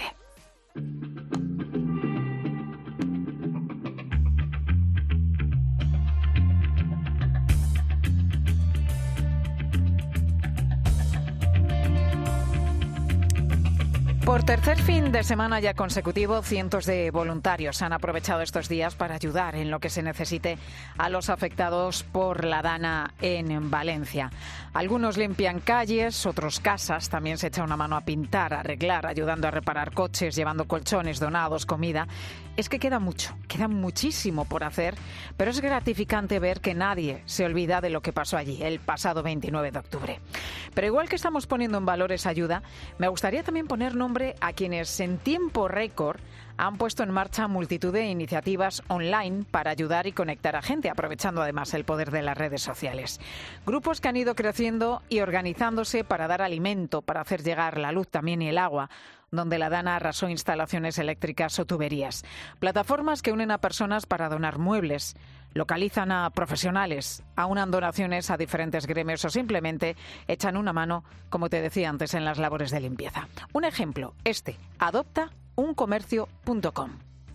Por tercer fin de semana ya consecutivo, cientos de voluntarios han aprovechado estos días para ayudar en lo que se necesite a los afectados por la Dana en Valencia. Algunos limpian calles, otros casas, también se echa una mano a pintar, a arreglar, ayudando a reparar coches, llevando colchones donados, comida. Es que queda mucho, queda muchísimo por hacer, pero es gratificante ver que nadie se olvida de lo que pasó allí el pasado 29 de octubre. Pero igual que estamos poniendo en valor esa ayuda, me gustaría también poner nombre a quienes en tiempo récord han puesto en marcha multitud de iniciativas online para ayudar y conectar a gente, aprovechando además el poder de las redes sociales. Grupos que han ido creciendo y organizándose para dar alimento, para hacer llegar la luz también y el agua, donde la Dana arrasó instalaciones eléctricas o tuberías. Plataformas que unen a personas para donar muebles, localizan a profesionales, aunan donaciones a diferentes gremios o simplemente echan una mano, como te decía antes, en las labores de limpieza. Un ejemplo, adoptauncomercio.com.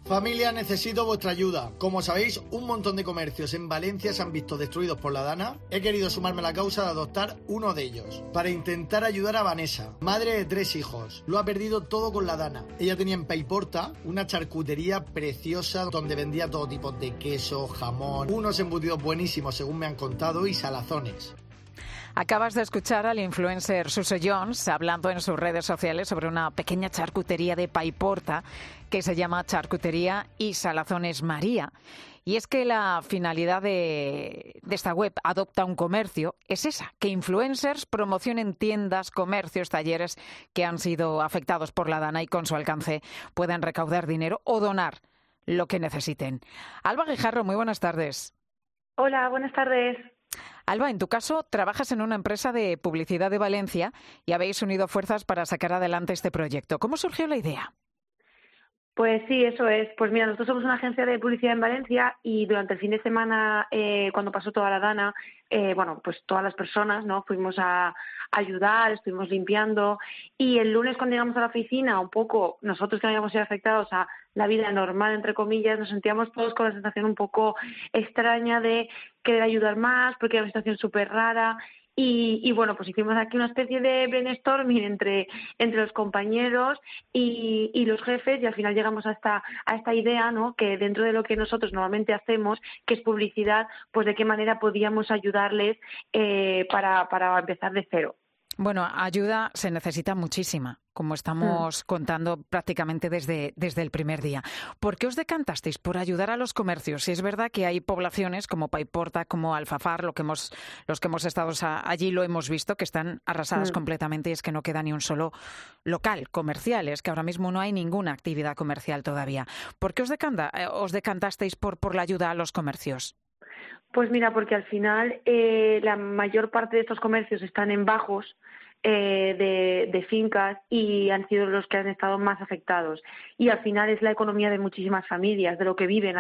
Familia, necesito vuestra ayuda. Como sabéis, un montón de comercios en Valencia se han visto destruidos por la Dana. He querido sumarme a la causa de adoptar uno de ellos, para intentar ayudar a Vanessa, madre de 3 hijos. Lo ha perdido todo con la Dana. Ella tenía en Paiporta una charcutería preciosa donde vendía todo tipo de queso, jamón, unos embutidos buenísimos según me han contado y salazones. Acabas de escuchar al influencer Suso Jones hablando en sus redes sociales sobre una pequeña charcutería de Paiporta que se llama Charcutería y Salazones María. Y es que la finalidad de esta web, Adopta un Comercio, es esa, que influencers promocionen tiendas, comercios, talleres que han sido afectados por la Dana y con su alcance puedan recaudar dinero o donar lo que necesiten. Alba Guijarro, muy buenas tardes. Hola, buenas tardes. Alba, en tu caso, trabajas en una empresa de publicidad de Valencia y habéis unido fuerzas para sacar adelante este proyecto. ¿Cómo surgió la idea? Pues sí, eso es. Pues mira, nosotros somos una agencia de publicidad en Valencia y durante el fin de semana, cuando pasó toda la Dana, pues todas las personas, ¿no? Fuimos a ayudar, estuvimos limpiando y el lunes cuando llegamos a la oficina, un poco, nosotros que habíamos sido afectados a la vida normal, entre comillas, nos sentíamos todos con la sensación un poco extraña de querer ayudar más porque era una situación súper rara. Y bueno, pues hicimos aquí una especie de brainstorming entre los compañeros y los jefes y al final llegamos a esta idea, ¿no? Que dentro de lo que nosotros normalmente hacemos, que es publicidad, pues de qué manera podíamos ayudarles para empezar de cero. Bueno, ayuda se necesita muchísima, como estamos contando prácticamente desde el primer día. ¿Por qué os decantasteis por ayudar a los comercios? Si es verdad que hay poblaciones como Paiporta, como Alfafar, los que hemos estado allí lo hemos visto, que están arrasadas completamente y es que no queda ni un solo local comercial, es que ahora mismo no hay ninguna actividad comercial todavía. ¿Por qué os decantasteis por la ayuda a los comercios? Pues mira, porque al final la mayor parte de estos comercios están en bajos de fincas y han sido los que han estado más afectados. Y al final es la economía de muchísimas familias, de lo que viven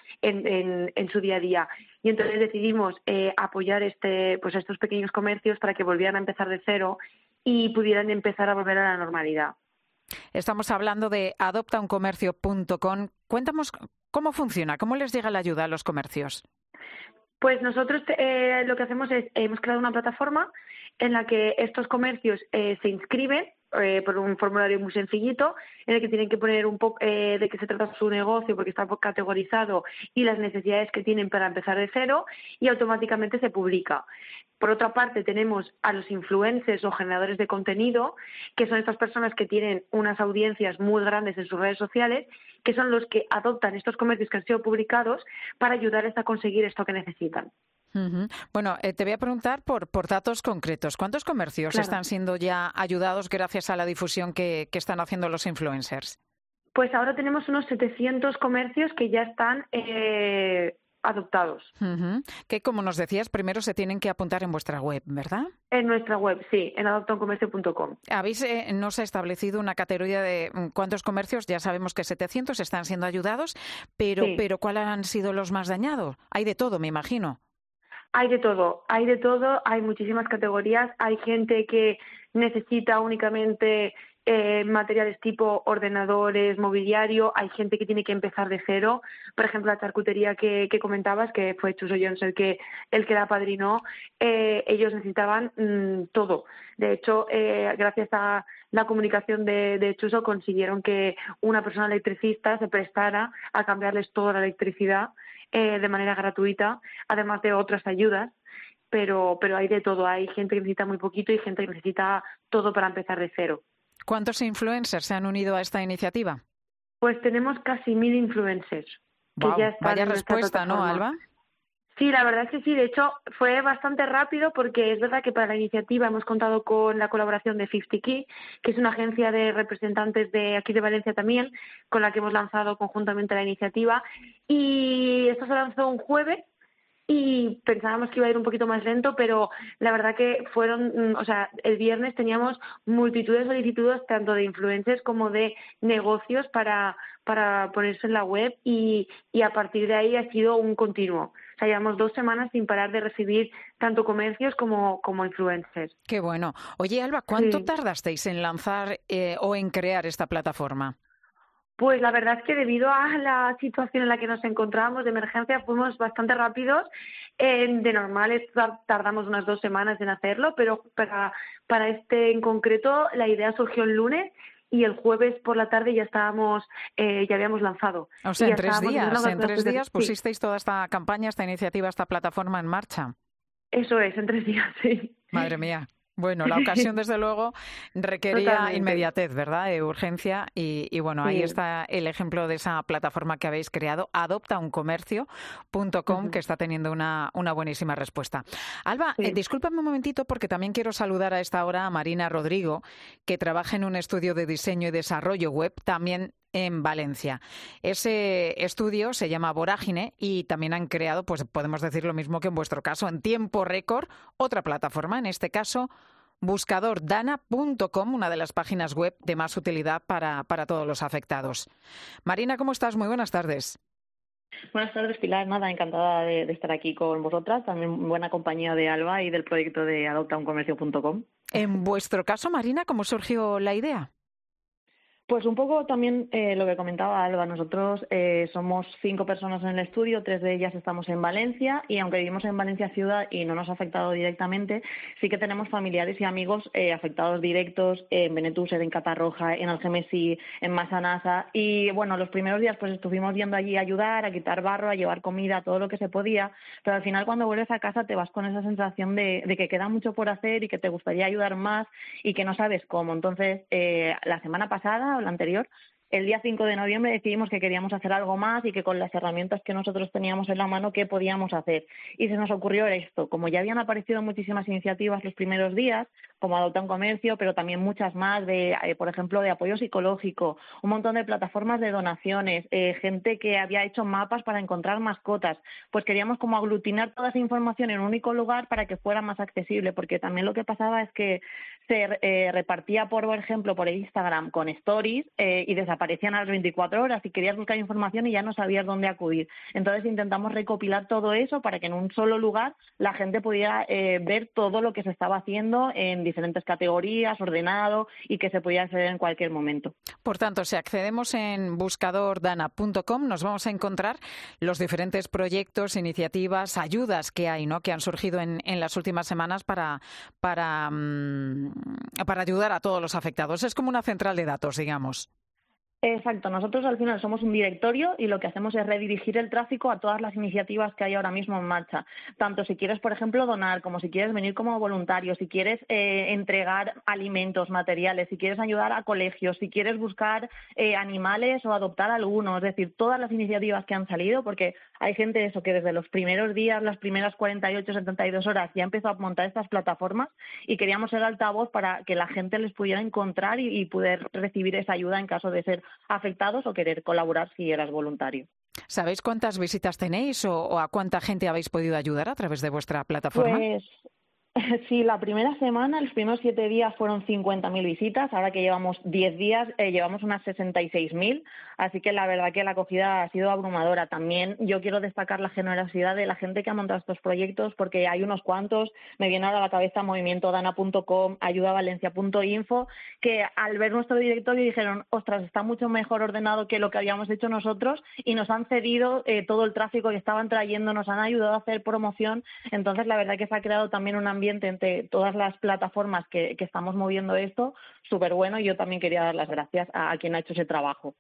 en su día a día. Y entonces decidimos apoyar estos pequeños comercios para que volvieran a empezar de cero y pudieran empezar a volver a la normalidad. Estamos hablando de adoptauncomercio.com. Cuéntanos cómo funciona, cómo les llega la ayuda a los comercios. Pues nosotros lo que hacemos es, hemos creado una plataforma en la que estos comercios se inscriben por un formulario muy sencillito, en el que tienen que poner un poco de qué se trata su negocio, porque está categorizado, y las necesidades que tienen para empezar de cero, y automáticamente se publica. Por otra parte, tenemos a los influencers o generadores de contenido, que son estas personas que tienen unas audiencias muy grandes en sus redes sociales, que son los que adoptan estos comercios que han sido publicados para ayudarles a conseguir esto que necesitan. Bueno, te voy a preguntar por datos concretos. ¿Cuántos comercios están siendo ya ayudados gracias a la difusión que están haciendo los influencers? Pues ahora tenemos unos 700 comercios que ya están adoptados. Que, como nos decías, primero se tienen que apuntar en vuestra web, ¿verdad? En nuestra web, sí, en adoptauncomercio.com. No se ha establecido una categoría de cuántos comercios, ya sabemos que 700 están siendo ayudados, pero ¿cuáles han sido los más dañados? Hay de todo, me imagino. Hay de todo, hay muchísimas categorías, hay gente que necesita únicamente materiales tipo ordenadores, mobiliario, hay gente que tiene que empezar de cero, por ejemplo la charcutería que comentabas, que fue Chuso Jones el que la apadrinó, ellos necesitaban todo. De hecho, gracias a la comunicación de Chuso consiguieron que una persona electricista se prestara a cambiarles toda la electricidad de manera gratuita, además de otras ayudas, pero hay de todo. Hay gente que necesita muy poquito y gente que necesita todo para empezar de cero. ¿Cuántos influencers se han unido a esta iniciativa? Pues tenemos casi 1000 influencers. Que ya están vaya en respuesta, ¿no, Alba? Sí, la verdad es que sí. De hecho, fue bastante rápido porque es verdad que para la iniciativa hemos contado con la colaboración de 50 Key, que es una agencia de representantes de aquí de Valencia también, con la que hemos lanzado conjuntamente la iniciativa. Y esto se lanzó un jueves y pensábamos que iba a ir un poquito más lento, pero la verdad que el viernes teníamos multitud de solicitudes tanto de influencers como de negocios para ponerse en la web y a partir de ahí ha sido un continuo. O sea, llevamos 2 semanas sin parar de recibir tanto comercios como influencers. Qué bueno. Oye, Alba, ¿cuánto tardasteis en lanzar o en crear esta plataforma? Pues la verdad es que debido a la situación en la que nos encontrábamos de emergencia fuimos bastante rápidos. De normal tardamos unas 2 semanas en hacerlo, pero para este en concreto la idea surgió el lunes y el jueves por la tarde ya habíamos lanzado. O sea, Y en ya 3 estábamos días, viendo las días pusisteis toda esta campaña, esta iniciativa, esta plataforma en marcha. Eso es, en 3 días, sí. Madre mía. Bueno, la ocasión, desde luego, requería Totalmente. inmediatez, ¿verdad? Urgencia. Y bueno, ahí Sí. está el ejemplo de esa plataforma que habéis creado, adoptauncomercio.com, que está teniendo una buenísima respuesta. Alba, discúlpame un momentito porque también quiero saludar a esta hora a Marina Rodrigo, que trabaja en un estudio de diseño y desarrollo web, también en Valencia. Ese estudio se llama Vorágine y también han creado, pues podemos decir lo mismo que en vuestro caso, en tiempo récord, otra plataforma, en este caso buscadordana.com, una de las páginas web de más utilidad para todos los afectados. Marina, ¿cómo estás? Muy buenas tardes. Buenas tardes, Pilar. Nada, encantada de estar aquí con vosotras. También buena compañía de Alba y del proyecto de adoptauncomercio.com. En vuestro caso, Marina, ¿cómo surgió la idea? Pues un poco también lo que comentaba Alba. Nosotros somos 5 personas en el estudio, 3 de ellas estamos en Valencia y aunque vivimos en Valencia ciudad y no nos ha afectado directamente, sí que tenemos familiares y amigos afectados directos en Benetússer, en Catarroja, en Algemesí, en Massanassa y bueno, los primeros días pues estuvimos yendo allí a ayudar, a quitar barro, a llevar comida, todo lo que se podía, pero al final cuando vuelves a casa te vas con esa sensación de que queda mucho por hacer y que te gustaría ayudar más y que no sabes cómo. Entonces, la semana pasada o la anterior, el día 5 de noviembre decidimos que queríamos hacer algo más y que con las herramientas que nosotros teníamos en la mano, ¿qué podíamos hacer? Y se nos ocurrió esto. Como ya habían aparecido muchísimas iniciativas los primeros días, como Adopta un Comercio, pero también muchas más, por ejemplo, de apoyo psicológico, un montón de plataformas de donaciones, gente que había hecho mapas para encontrar mascotas, pues queríamos como aglutinar toda esa información en un único lugar para que fuera más accesible, porque también lo que pasaba es que se repartía, por ejemplo, por Instagram con stories y desaparecían a las 24 horas y querías buscar información y ya no sabías dónde acudir. Entonces intentamos recopilar todo eso para que en un solo lugar la gente pudiera ver todo lo que se estaba haciendo en diferentes categorías, ordenado y que se podía acceder en cualquier momento. Por tanto, si accedemos en buscadordana.com nos vamos a encontrar los diferentes proyectos, iniciativas, ayudas que hay, ¿no?, que han surgido en las últimas semanas para ayudar a todos los afectados. Es como una central de datos, digamos. Exacto, nosotros al final somos un directorio y lo que hacemos es redirigir el tráfico a todas las iniciativas que hay ahora mismo en marcha. Tanto si quieres, por ejemplo, donar, como si quieres venir como voluntario, si quieres entregar alimentos, materiales, si quieres ayudar a colegios, si quieres buscar animales o adoptar algunos, es decir, todas las iniciativas que han salido, porque hay gente eso que desde los primeros días, las primeras 48, 72 horas ya empezó a montar estas plataformas y queríamos ser altavoz para que la gente les pudiera encontrar y poder recibir esa ayuda en caso de ser afectados o querer colaborar si eras voluntario. ¿Sabéis cuántas visitas tenéis o a cuánta gente habéis podido ayudar a través de vuestra plataforma? Pues sí, la primera semana, los primeros 7 días fueron 50.000 visitas, ahora que llevamos 10 días llevamos unas 66.000, así que la verdad que la acogida ha sido abrumadora. También yo quiero destacar la generosidad de la gente que ha montado estos proyectos, porque hay unos cuantos, me viene ahora a la cabeza movimientodana.com, ayudavalencia.info, que al ver nuestro directorio dijeron, ostras, está mucho mejor ordenado que lo que habíamos hecho nosotros y nos han cedido todo el tráfico que estaban trayendo, nos han ayudado a hacer promoción, entonces la verdad que se ha creado también un ambiente entre todas las plataformas que estamos moviendo esto, súper bueno, y yo también quería dar las gracias a quien ha hecho ese trabajo.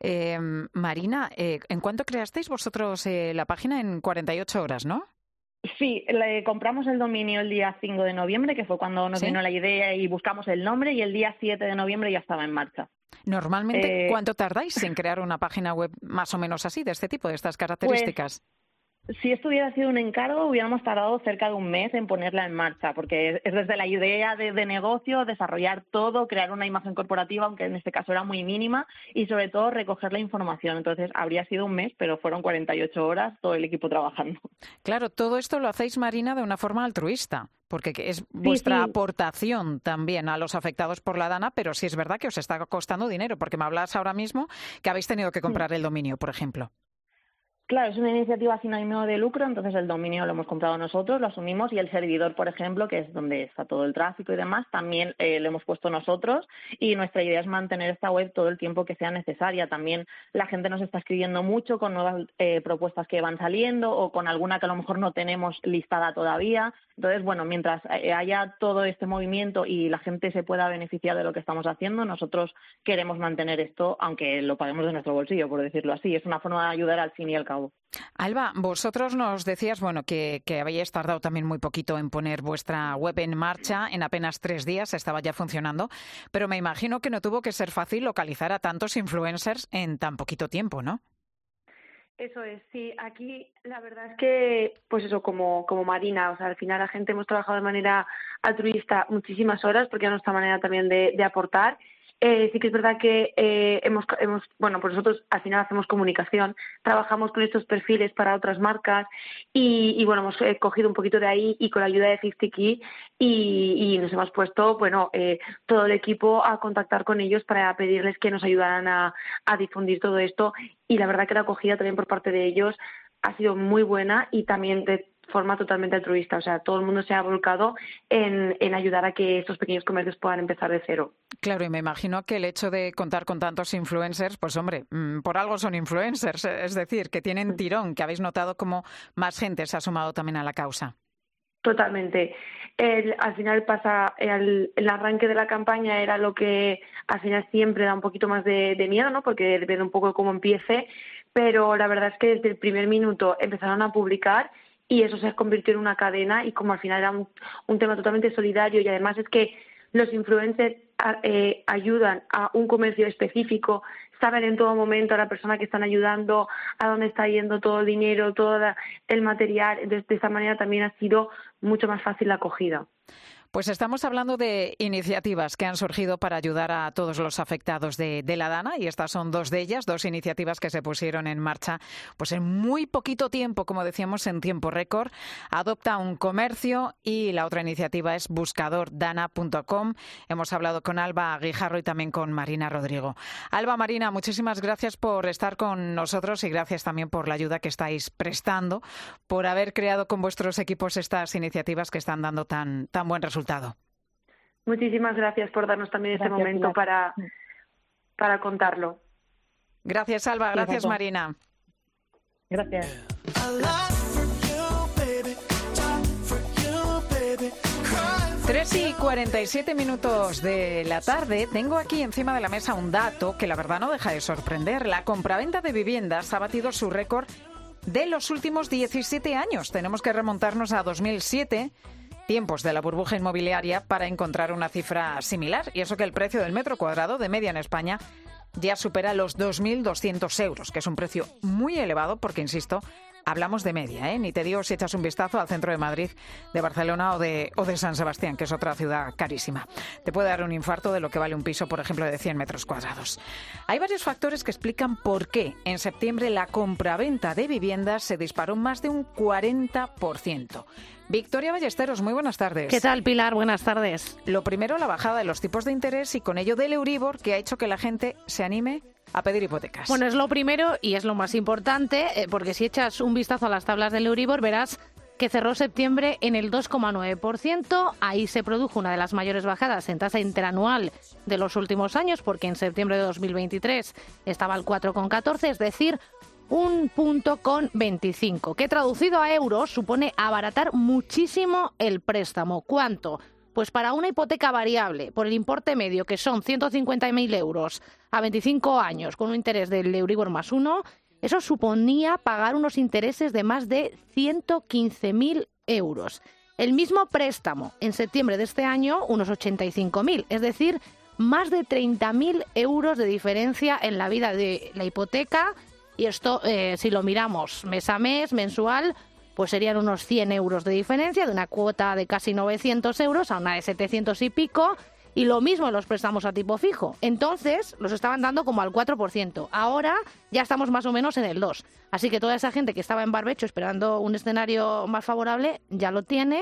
Marina, ¿en cuánto creasteis vosotros la página? En 48 horas, ¿no? Sí, compramos el dominio el día 5 de noviembre, que fue cuando nos vino la idea y buscamos el nombre, y el día 7 de noviembre ya estaba en marcha. Normalmente, ¿cuánto tardáis en crear una página web más o menos así, de este tipo, de estas características? Si esto hubiera sido un encargo, hubiéramos tardado cerca de un mes en ponerla en marcha, porque es desde la idea de negocio, desarrollar todo, crear una imagen corporativa, aunque en este caso era muy mínima, y sobre todo recoger la información. Entonces habría sido un mes, pero fueron 48 horas todo el equipo trabajando. Claro, todo esto lo hacéis, Marina, de una forma altruista, porque es vuestra aportación también a los afectados por la DANA, pero sí es verdad que os está costando dinero, porque me hablas ahora mismo que habéis tenido que comprar el dominio, por ejemplo. Claro, es una iniciativa sin ánimo de lucro, entonces el dominio lo hemos comprado nosotros, lo asumimos, y el servidor, por ejemplo, que es donde está todo el tráfico y demás, también lo hemos puesto nosotros, y nuestra idea es mantener esta web todo el tiempo que sea necesaria. También la gente nos está escribiendo mucho con nuevas propuestas que van saliendo o con alguna que a lo mejor no tenemos listada todavía. Entonces, bueno, mientras haya todo este movimiento y la gente se pueda beneficiar de lo que estamos haciendo, nosotros queremos mantener esto, aunque lo paguemos de nuestro bolsillo, por decirlo así. Es una forma de ayudar al fin y al cabo. Alba, vosotros nos decías que habíais tardado también muy poquito en poner vuestra web en marcha, en apenas 3 días estaba ya funcionando, pero me imagino que no tuvo que ser fácil localizar a tantos influencers en tan poquito tiempo, ¿no? Eso es, sí. Aquí la verdad es que, pues eso, como Marina, o sea, al final la gente hemos trabajado de manera altruista muchísimas horas porque es nuestra manera también de aportar. Sí que es verdad que pues nosotros al final hacemos comunicación, trabajamos con estos perfiles para otras marcas y bueno, hemos cogido un poquito de ahí y con la ayuda de 50 Key y nos hemos puesto, todo el equipo a contactar con ellos para pedirles que nos ayudaran a difundir todo esto, y la verdad que la acogida también por parte de ellos ha sido muy buena y también de forma totalmente altruista. O sea, todo el mundo se ha volcado en ayudar a que estos pequeños comercios puedan empezar de cero. Claro, y me imagino que el hecho de contar con tantos influencers, pues hombre, por algo son influencers, es decir, que tienen tirón, que habéis notado como más gente se ha sumado también a la causa. Totalmente. Al final el arranque de la campaña era lo que al final siempre da un poquito más de miedo, ¿no? Porque depende un poco de cómo empiece, pero la verdad es que desde el primer minuto empezaron a publicar y eso se convirtió en una cadena, y como al final era un tema totalmente solidario, y además es que los influencers ayudan a un comercio específico, saben en todo momento a la persona que están ayudando, a dónde está yendo todo el dinero, todo el material. Entonces, de esta manera también ha sido mucho más fácil la acogida. Pues estamos hablando de iniciativas que han surgido para ayudar a todos los afectados de la Dana, y estas son 2 de ellas, 2 iniciativas que se pusieron en marcha pues en muy poquito tiempo, como decíamos, en tiempo récord. Adopta un comercio, y la otra iniciativa es buscadordana.com. Hemos hablado con Alba Guijarro y también con Marina Rodrigo. Alba, Marina, muchísimas gracias por estar con nosotros y gracias también por la ayuda que estáis prestando, por haber creado con vuestros equipos estas iniciativas que están dando tan buen resultado. Muchísimas gracias por darnos también este momento para contarlo. Gracias, Alba. Gracias, Marina. Gracias. 3:47 de la tarde. Tengo aquí encima de la mesa un dato que la verdad no deja de sorprender. La compraventa de viviendas ha batido su récord de los últimos 17 años. Tenemos que remontarnos a 2007, tiempos de la burbuja inmobiliaria, para encontrar una cifra similar. Y eso que el precio del metro cuadrado de media en España ya supera los 2.200 euros, que es un precio muy elevado porque, insisto, hablamos de media, ¿eh? Ni te digo si echas un vistazo al centro de Madrid, de Barcelona o de San Sebastián, que es otra ciudad carísima. Te puede dar un infarto de lo que vale un piso, por ejemplo, de 100 metros cuadrados. Hay varios factores que explican por qué en septiembre la compraventa de viviendas se disparó más de un 40%. Victoria Ballesteros, muy buenas tardes. ¿Qué tal, Pilar? Buenas tardes. Lo primero, la bajada de los tipos de interés y con ello del Euribor, que ha hecho que la gente se anime a pedir hipotecas. Bueno, es lo primero y es lo más importante, porque si echas un vistazo a las tablas del Euribor verás que cerró septiembre en el 2,9%. Ahí se produjo una de las mayores bajadas en tasa interanual de los últimos años, porque en septiembre de 2023 estaba al 4,14, es decir, 1,25 punto, que traducido a euros supone abaratar muchísimo el préstamo. ¿Cuánto? Pues para una hipoteca variable, por el importe medio, que son 150.000 euros a 25 años, con un interés del Euribor más 1, eso suponía pagar unos intereses de más de 115.000 euros. El mismo préstamo en septiembre de este año, unos 85.000, es decir, más de 30.000 euros de diferencia en la vida de la hipoteca. Y esto, si lo miramos mes a mes, mensual, pues serían unos 100 euros de diferencia, de una cuota de casi 900 euros a una de 700 y pico, y lo mismo en los préstamos a tipo fijo. Entonces, los estaban dando como al 4%. Ahora ya estamos más o menos en el 2%. Así que toda esa gente que estaba en barbecho esperando un escenario más favorable, ya lo tiene,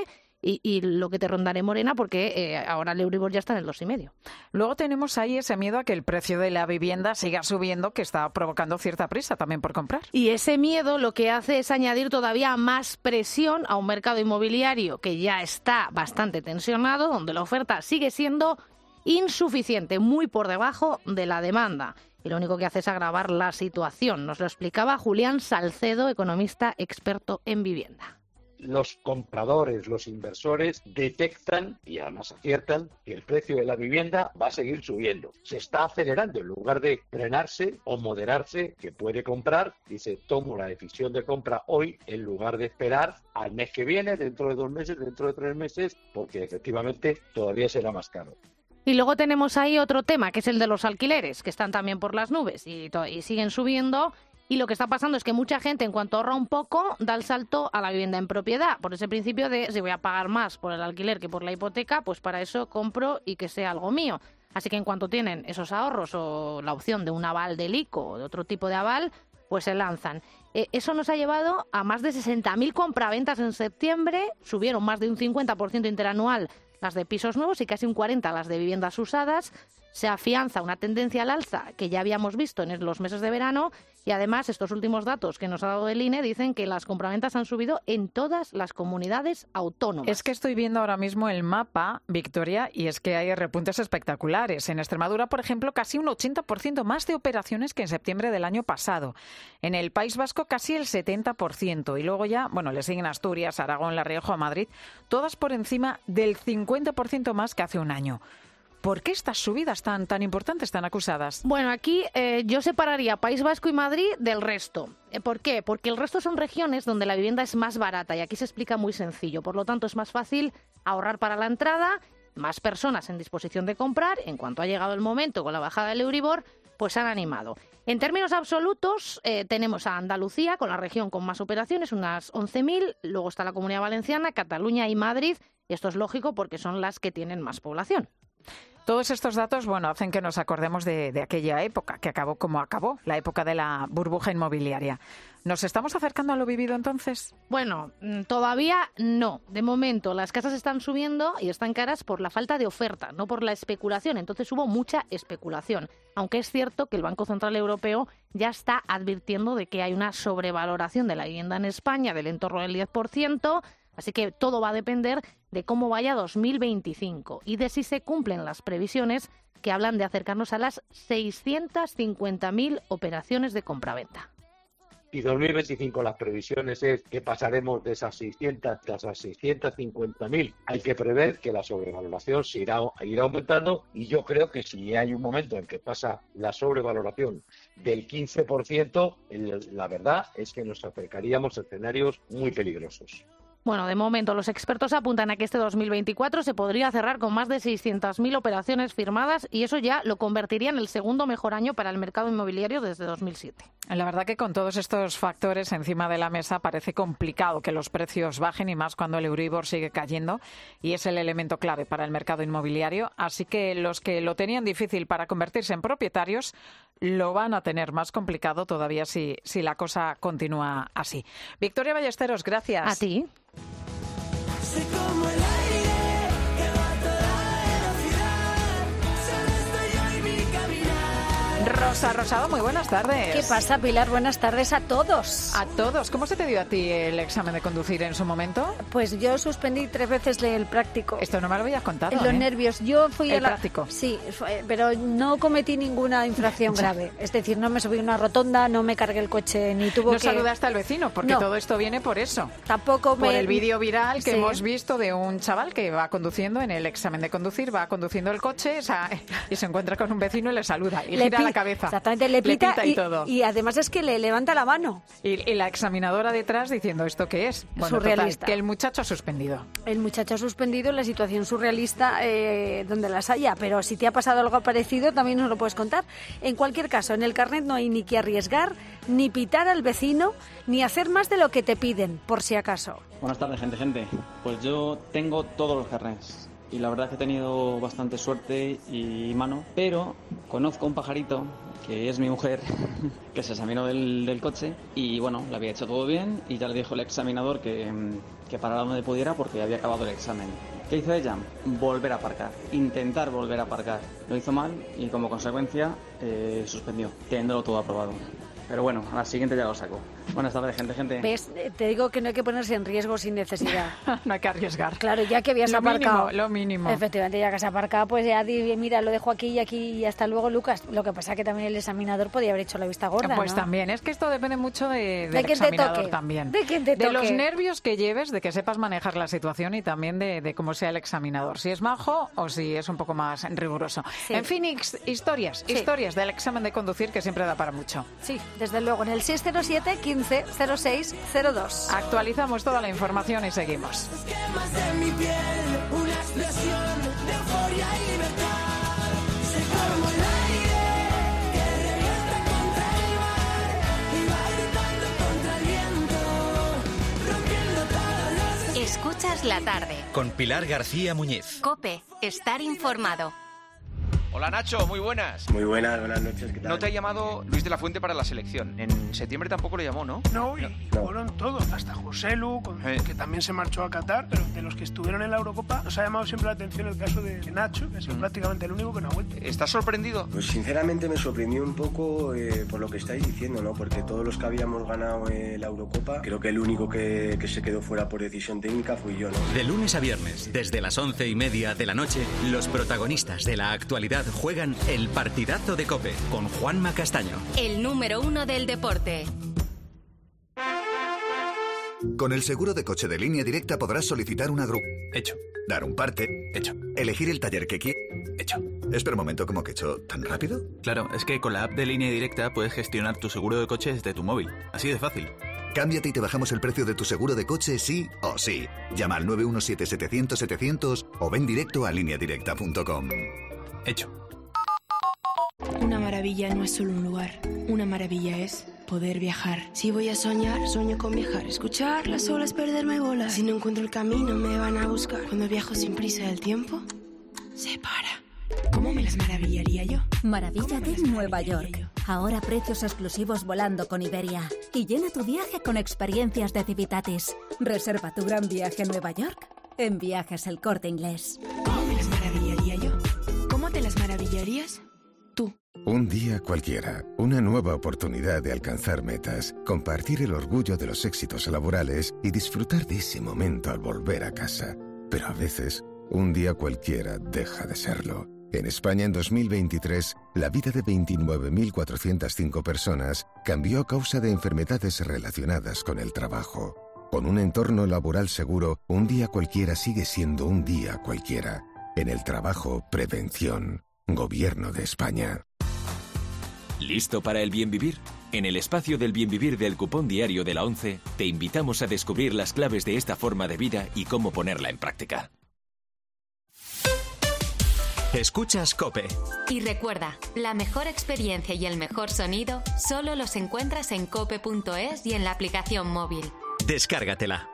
y lo que te rondaré, Morena, porque ahora el Euribor ya está en el 2,5. Luego tenemos ahí ese miedo a que el precio de la vivienda siga subiendo, que está provocando cierta prisa también por comprar. Y ese miedo lo que hace es añadir todavía más presión a un mercado inmobiliario que ya está bastante tensionado, donde la oferta sigue siendo insuficiente, muy por debajo de la demanda. Y lo único que hace es agravar la situación. Nos lo explicaba Julián Salcedo, economista experto en vivienda. Los compradores, los inversores detectan y además aciertan que el precio de la vivienda va a seguir subiendo. Se está acelerando en lugar de frenarse o moderarse, que puede comprar, dice tomo la decisión de compra hoy en lugar de esperar al mes que viene, dentro de 2 meses, dentro de 3 meses, porque efectivamente todavía será más caro. Y luego tenemos ahí otro tema, que es el de los alquileres, que están también por las nubes y siguen subiendo. Y lo que está pasando es que mucha gente, en cuanto ahorra un poco, da el salto a la vivienda en propiedad. Por ese principio de si voy a pagar más por el alquiler que por la hipoteca, pues para eso compro y que sea algo mío. Así que en cuanto tienen esos ahorros o la opción de un aval del ICO o de otro tipo de aval, pues se lanzan. Eso nos ha llevado a más de 60.000 compraventas en septiembre. Subieron más de un 50% interanual las de pisos nuevos y casi un 40% las de viviendas usadas. Se afianza una tendencia al alza que ya habíamos visto en los meses de verano y además estos últimos datos que nos ha dado el INE dicen que las compraventas han subido en todas las comunidades autónomas. Es que estoy viendo ahora mismo el mapa, Victoria, y es que hay repuntes espectaculares. En Extremadura, por ejemplo, casi un 80% más de operaciones que en septiembre del año pasado. En el País Vasco casi el 70%. Y luego ya, bueno, le siguen Asturias, Aragón, La Rioja, Madrid, todas por encima del 50% más que hace un año. ¿Por qué estas subidas tan importantes, tan acusadas? Bueno, aquí yo separaría País Vasco y Madrid del resto. ¿Por qué? Porque el resto son regiones donde la vivienda es más barata y aquí se explica muy sencillo. Por lo tanto, es más fácil ahorrar para la entrada, más personas en disposición de comprar. En cuanto ha llegado el momento con la bajada del Euribor, pues se han animado. En términos absolutos, tenemos a Andalucía, con la región con más operaciones, unas 11.000. Luego está la Comunidad Valenciana, Cataluña y Madrid. Y esto es lógico porque son las que tienen más población. Todos estos datos, bueno, hacen que nos acordemos de aquella época, que acabó como acabó, la época de la burbuja inmobiliaria. ¿Nos estamos acercando a lo vivido entonces? Bueno, todavía no. De momento, las casas están subiendo y están caras por la falta de oferta, no por la especulación. Entonces hubo mucha especulación. Aunque es cierto que el Banco Central Europeo ya está advirtiendo de que hay una sobrevaloración de la vivienda en España del entorno del 10%. Así que todo va a depender de cómo vaya 2025 y de si se cumplen las previsiones que hablan de acercarnos a las 650.000 operaciones de compraventa. Y 2025 las previsiones es que pasaremos de esas 600 a esas 650.000. Hay que prever que la sobrevaloración se irá aumentando y yo creo que si hay un momento en que pasa la sobrevaloración del 15%, la verdad es que nos acercaríamos a escenarios muy peligrosos. Bueno, de momento los expertos apuntan a que este 2024 se podría cerrar con más de 600.000 operaciones firmadas y eso ya lo convertiría en el segundo mejor año para el mercado inmobiliario desde 2007. La verdad que con todos estos factores encima de la mesa parece complicado que los precios bajen y más cuando el Euribor sigue cayendo y es el elemento clave para el mercado inmobiliario. Así que los que lo tenían difícil para convertirse en propietarios lo van a tener más complicado todavía si la cosa continúa así. Victoria Ballesteros, gracias. A ti. Sé como el aire que va a toda velocidad, solo estoy yo y mi caminar. Rosa Rosado, muy buenas tardes. ¿Qué pasa, Pilar? Buenas tardes a todos. A todos. ¿Cómo se te dio a ti el examen de conducir en su momento? Pues yo suspendí 3 veces el práctico. Esto no me lo habías contado, Los nervios. Yo fui el práctico. Sí, pero no cometí ninguna infracción grave. Es decir, no me subí a una rotonda, no me cargué el coche, ni tuvo No saludaste al vecino, porque todo esto viene por eso. Tampoco por el vídeo viral que sí. hemos visto de un chaval que va conduciendo en el examen de conducir, va conduciendo el coche y se encuentra con un vecino y le saluda y gira la cabeza. Exactamente, le pita y todo. Y además es que le levanta la mano. Y la examinadora detrás diciendo, ¿esto qué es? Bueno, surrealista. Total, que el muchacho ha suspendido. El muchacho ha suspendido la situación surrealista donde las haya, pero si te ha pasado algo parecido también nos lo puedes contar. En cualquier caso, en el carnet no hay ni que arriesgar, ni pitar al vecino, ni hacer más de lo que te piden, por si acaso. Buenas tardes, gente. Pues yo tengo todos los carnets. Y la verdad es que he tenido bastante suerte y mano, pero conozco un pajarito que es mi mujer, que se examinó del coche y bueno, le había hecho todo bien y ya le dijo el examinador que parara donde pudiera porque había acabado el examen. ¿Qué hizo ella? Volver a aparcar, intentar volver a aparcar. Lo hizo mal y como consecuencia suspendió, teniéndolo todo aprobado. Pero bueno, a la siguiente ya lo saco. Buenas tardes, gente. ¿Ves? Te digo que no hay que ponerse en riesgo sin necesidad. No hay que arriesgar. Claro, ya que habías aparcado. Lo mínimo. Efectivamente, ya que has aparcado, pues ya di, mira, lo dejo aquí y hasta luego, Lucas. Lo que pasa es que también el examinador podía haber hecho la vista gorda, Pues ¿no? también, es que esto depende mucho del quien te examinador toque. también. De quien te De los toque. nervios que lleves, de que sepas manejar la situación y también de cómo sea el examinador. Si es majo o si es un poco más riguroso. Sí. En fin, historias del examen de conducir que siempre da para mucho. Sí, desde luego, en el 607 15 06 02. Actualizamos toda la información y seguimos. Esquemas de mi piel, una explosión de euforia y libertad. Sé como el aire que revienta contra el mar y va gritando contra el viento, rompiendo todos los... Escuchas la tarde. Con Pilar García Muñiz. COPE. Estar informado. Hola Nacho, muy buenas. Muy buenas noches, ¿qué tal? No te ha llamado Luis de la Fuente para la selección. En septiembre tampoco lo llamó, ¿no? No, y fueron todos, hasta José Lu, que también se marchó a Qatar, pero de los que estuvieron en la Eurocopa nos ha llamado siempre la atención el caso de Nacho, que ha sido prácticamente el único que no ha vuelto. ¿Estás sorprendido? Pues sinceramente me sorprendió un poco por lo que estáis diciendo, ¿no? Porque todos los que habíamos ganado la Eurocopa, creo que el único que se quedó fuera por decisión técnica fui yo, ¿no? De lunes a viernes, desde las 11:30 de la noche, los protagonistas de la actualidad juegan el partidazo de COPE con Juanma Castaño. El número 1 del deporte. Con el seguro de coche de Línea Directa podrás solicitar una grúa. Hecho. Dar un parte. Hecho. Elegir el taller que quieras. Hecho. Espera un momento, ¿cómo que hecho? ¿Tan rápido? Claro, es que con la app de Línea Directa puedes gestionar tu seguro de coche desde tu móvil. Así de fácil. Cámbiate y te bajamos el precio de tu seguro de coche sí o sí. Llama al 917-700-700 o ven directo a lineadirecta.com. Hecho. Una maravilla no es solo un lugar. Una maravilla es poder viajar. Si voy a soñar, sueño con viajar. Escuchar las olas, perderme bolas. Si no encuentro el camino, me van a buscar. Cuando viajo sin prisa, el tiempo se para. ¿Cómo me las maravillaría yo? Maravíllate en Nueva York. Ahora precios exclusivos volando con Iberia. Y llena tu viaje con experiencias de Civitatis. Reserva tu gran viaje a Nueva York en Viajes El Corte Inglés. ¿Cómo me las maravillaría yo? ¿Cómo te las maravillarías? Un día cualquiera, una nueva oportunidad de alcanzar metas, compartir el orgullo de los éxitos laborales y disfrutar de ese momento al volver a casa. Pero a veces, un día cualquiera deja de serlo. En España, en 2023, la vida de 29.405 personas cambió a causa de enfermedades relacionadas con el trabajo. Con un entorno laboral seguro, un día cualquiera sigue siendo un día cualquiera. En el trabajo, prevención. Gobierno de España. ¿Listo para el bien vivir? En el espacio del bien vivir del cupón diario de la 11, te invitamos a descubrir las claves de esta forma de vida y cómo ponerla en práctica. Escuchas COPE. Y recuerda, la mejor experiencia y el mejor sonido solo los encuentras en cope.es y en la aplicación móvil. Descárgatela.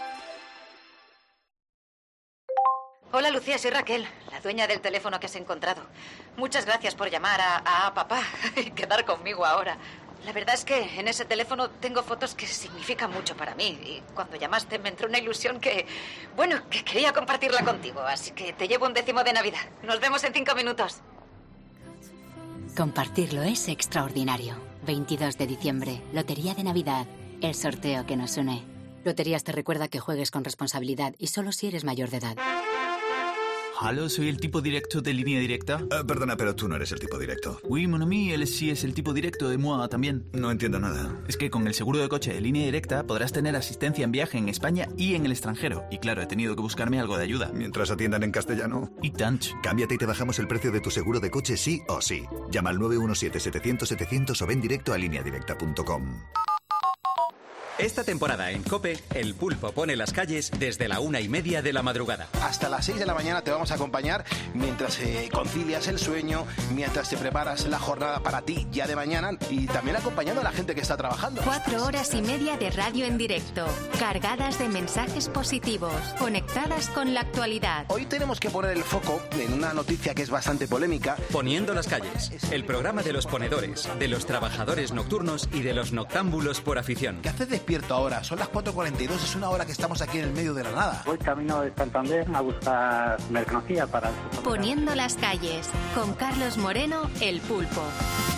Hola Lucía, soy Raquel, la dueña del teléfono que has encontrado. Muchas gracias por llamar a papá y quedar conmigo ahora. La verdad es que en ese teléfono tengo fotos que significan mucho para mí. Y cuando llamaste me entró una ilusión que quería compartirla contigo. Así que te llevo un 10º de Navidad. Nos vemos en 5 minutos. Compartirlo es extraordinario. 22 de diciembre, Lotería de Navidad. El sorteo que nos une. Loterías te recuerda que juegues con responsabilidad y solo si eres mayor de edad. Halo, soy el tipo directo de Línea Directa. Perdona, pero tú no eres el tipo directo. Oui, mon ami, él sí es el tipo directo de moi también. No entiendo nada. Es que con el seguro de coche de Línea Directa podrás tener asistencia en viaje en España y en el extranjero. Y claro, he tenido que buscarme algo de ayuda. Mientras atiendan en castellano. Y tanch. Cámbiate y te bajamos el precio de tu seguro de coche sí o sí. Llama al 917-700-700 o ven directo a lineadirecta.com. Esta temporada en COPE, El Pulpo pone las calles desde la 1:30 de la madrugada. Hasta las 6 de la mañana te vamos a acompañar mientras concilias el sueño, mientras te preparas la jornada para ti ya de mañana y también acompañando a la gente que está trabajando. 4 horas y media de radio en directo, cargadas de mensajes positivos, conectadas con la actualidad. Hoy tenemos que poner el foco en una noticia que es bastante polémica. Poniendo las calles, el programa de los ponedores, de los trabajadores nocturnos y de los noctámbulos por afición. ¿Qué haces despierto ahora? Son las 4:42, es una hora que estamos aquí en el medio de la nada. Voy camino de Santander a buscar mercancía para... Poniendo las calles, con Carlos Moreno, El Pulpo.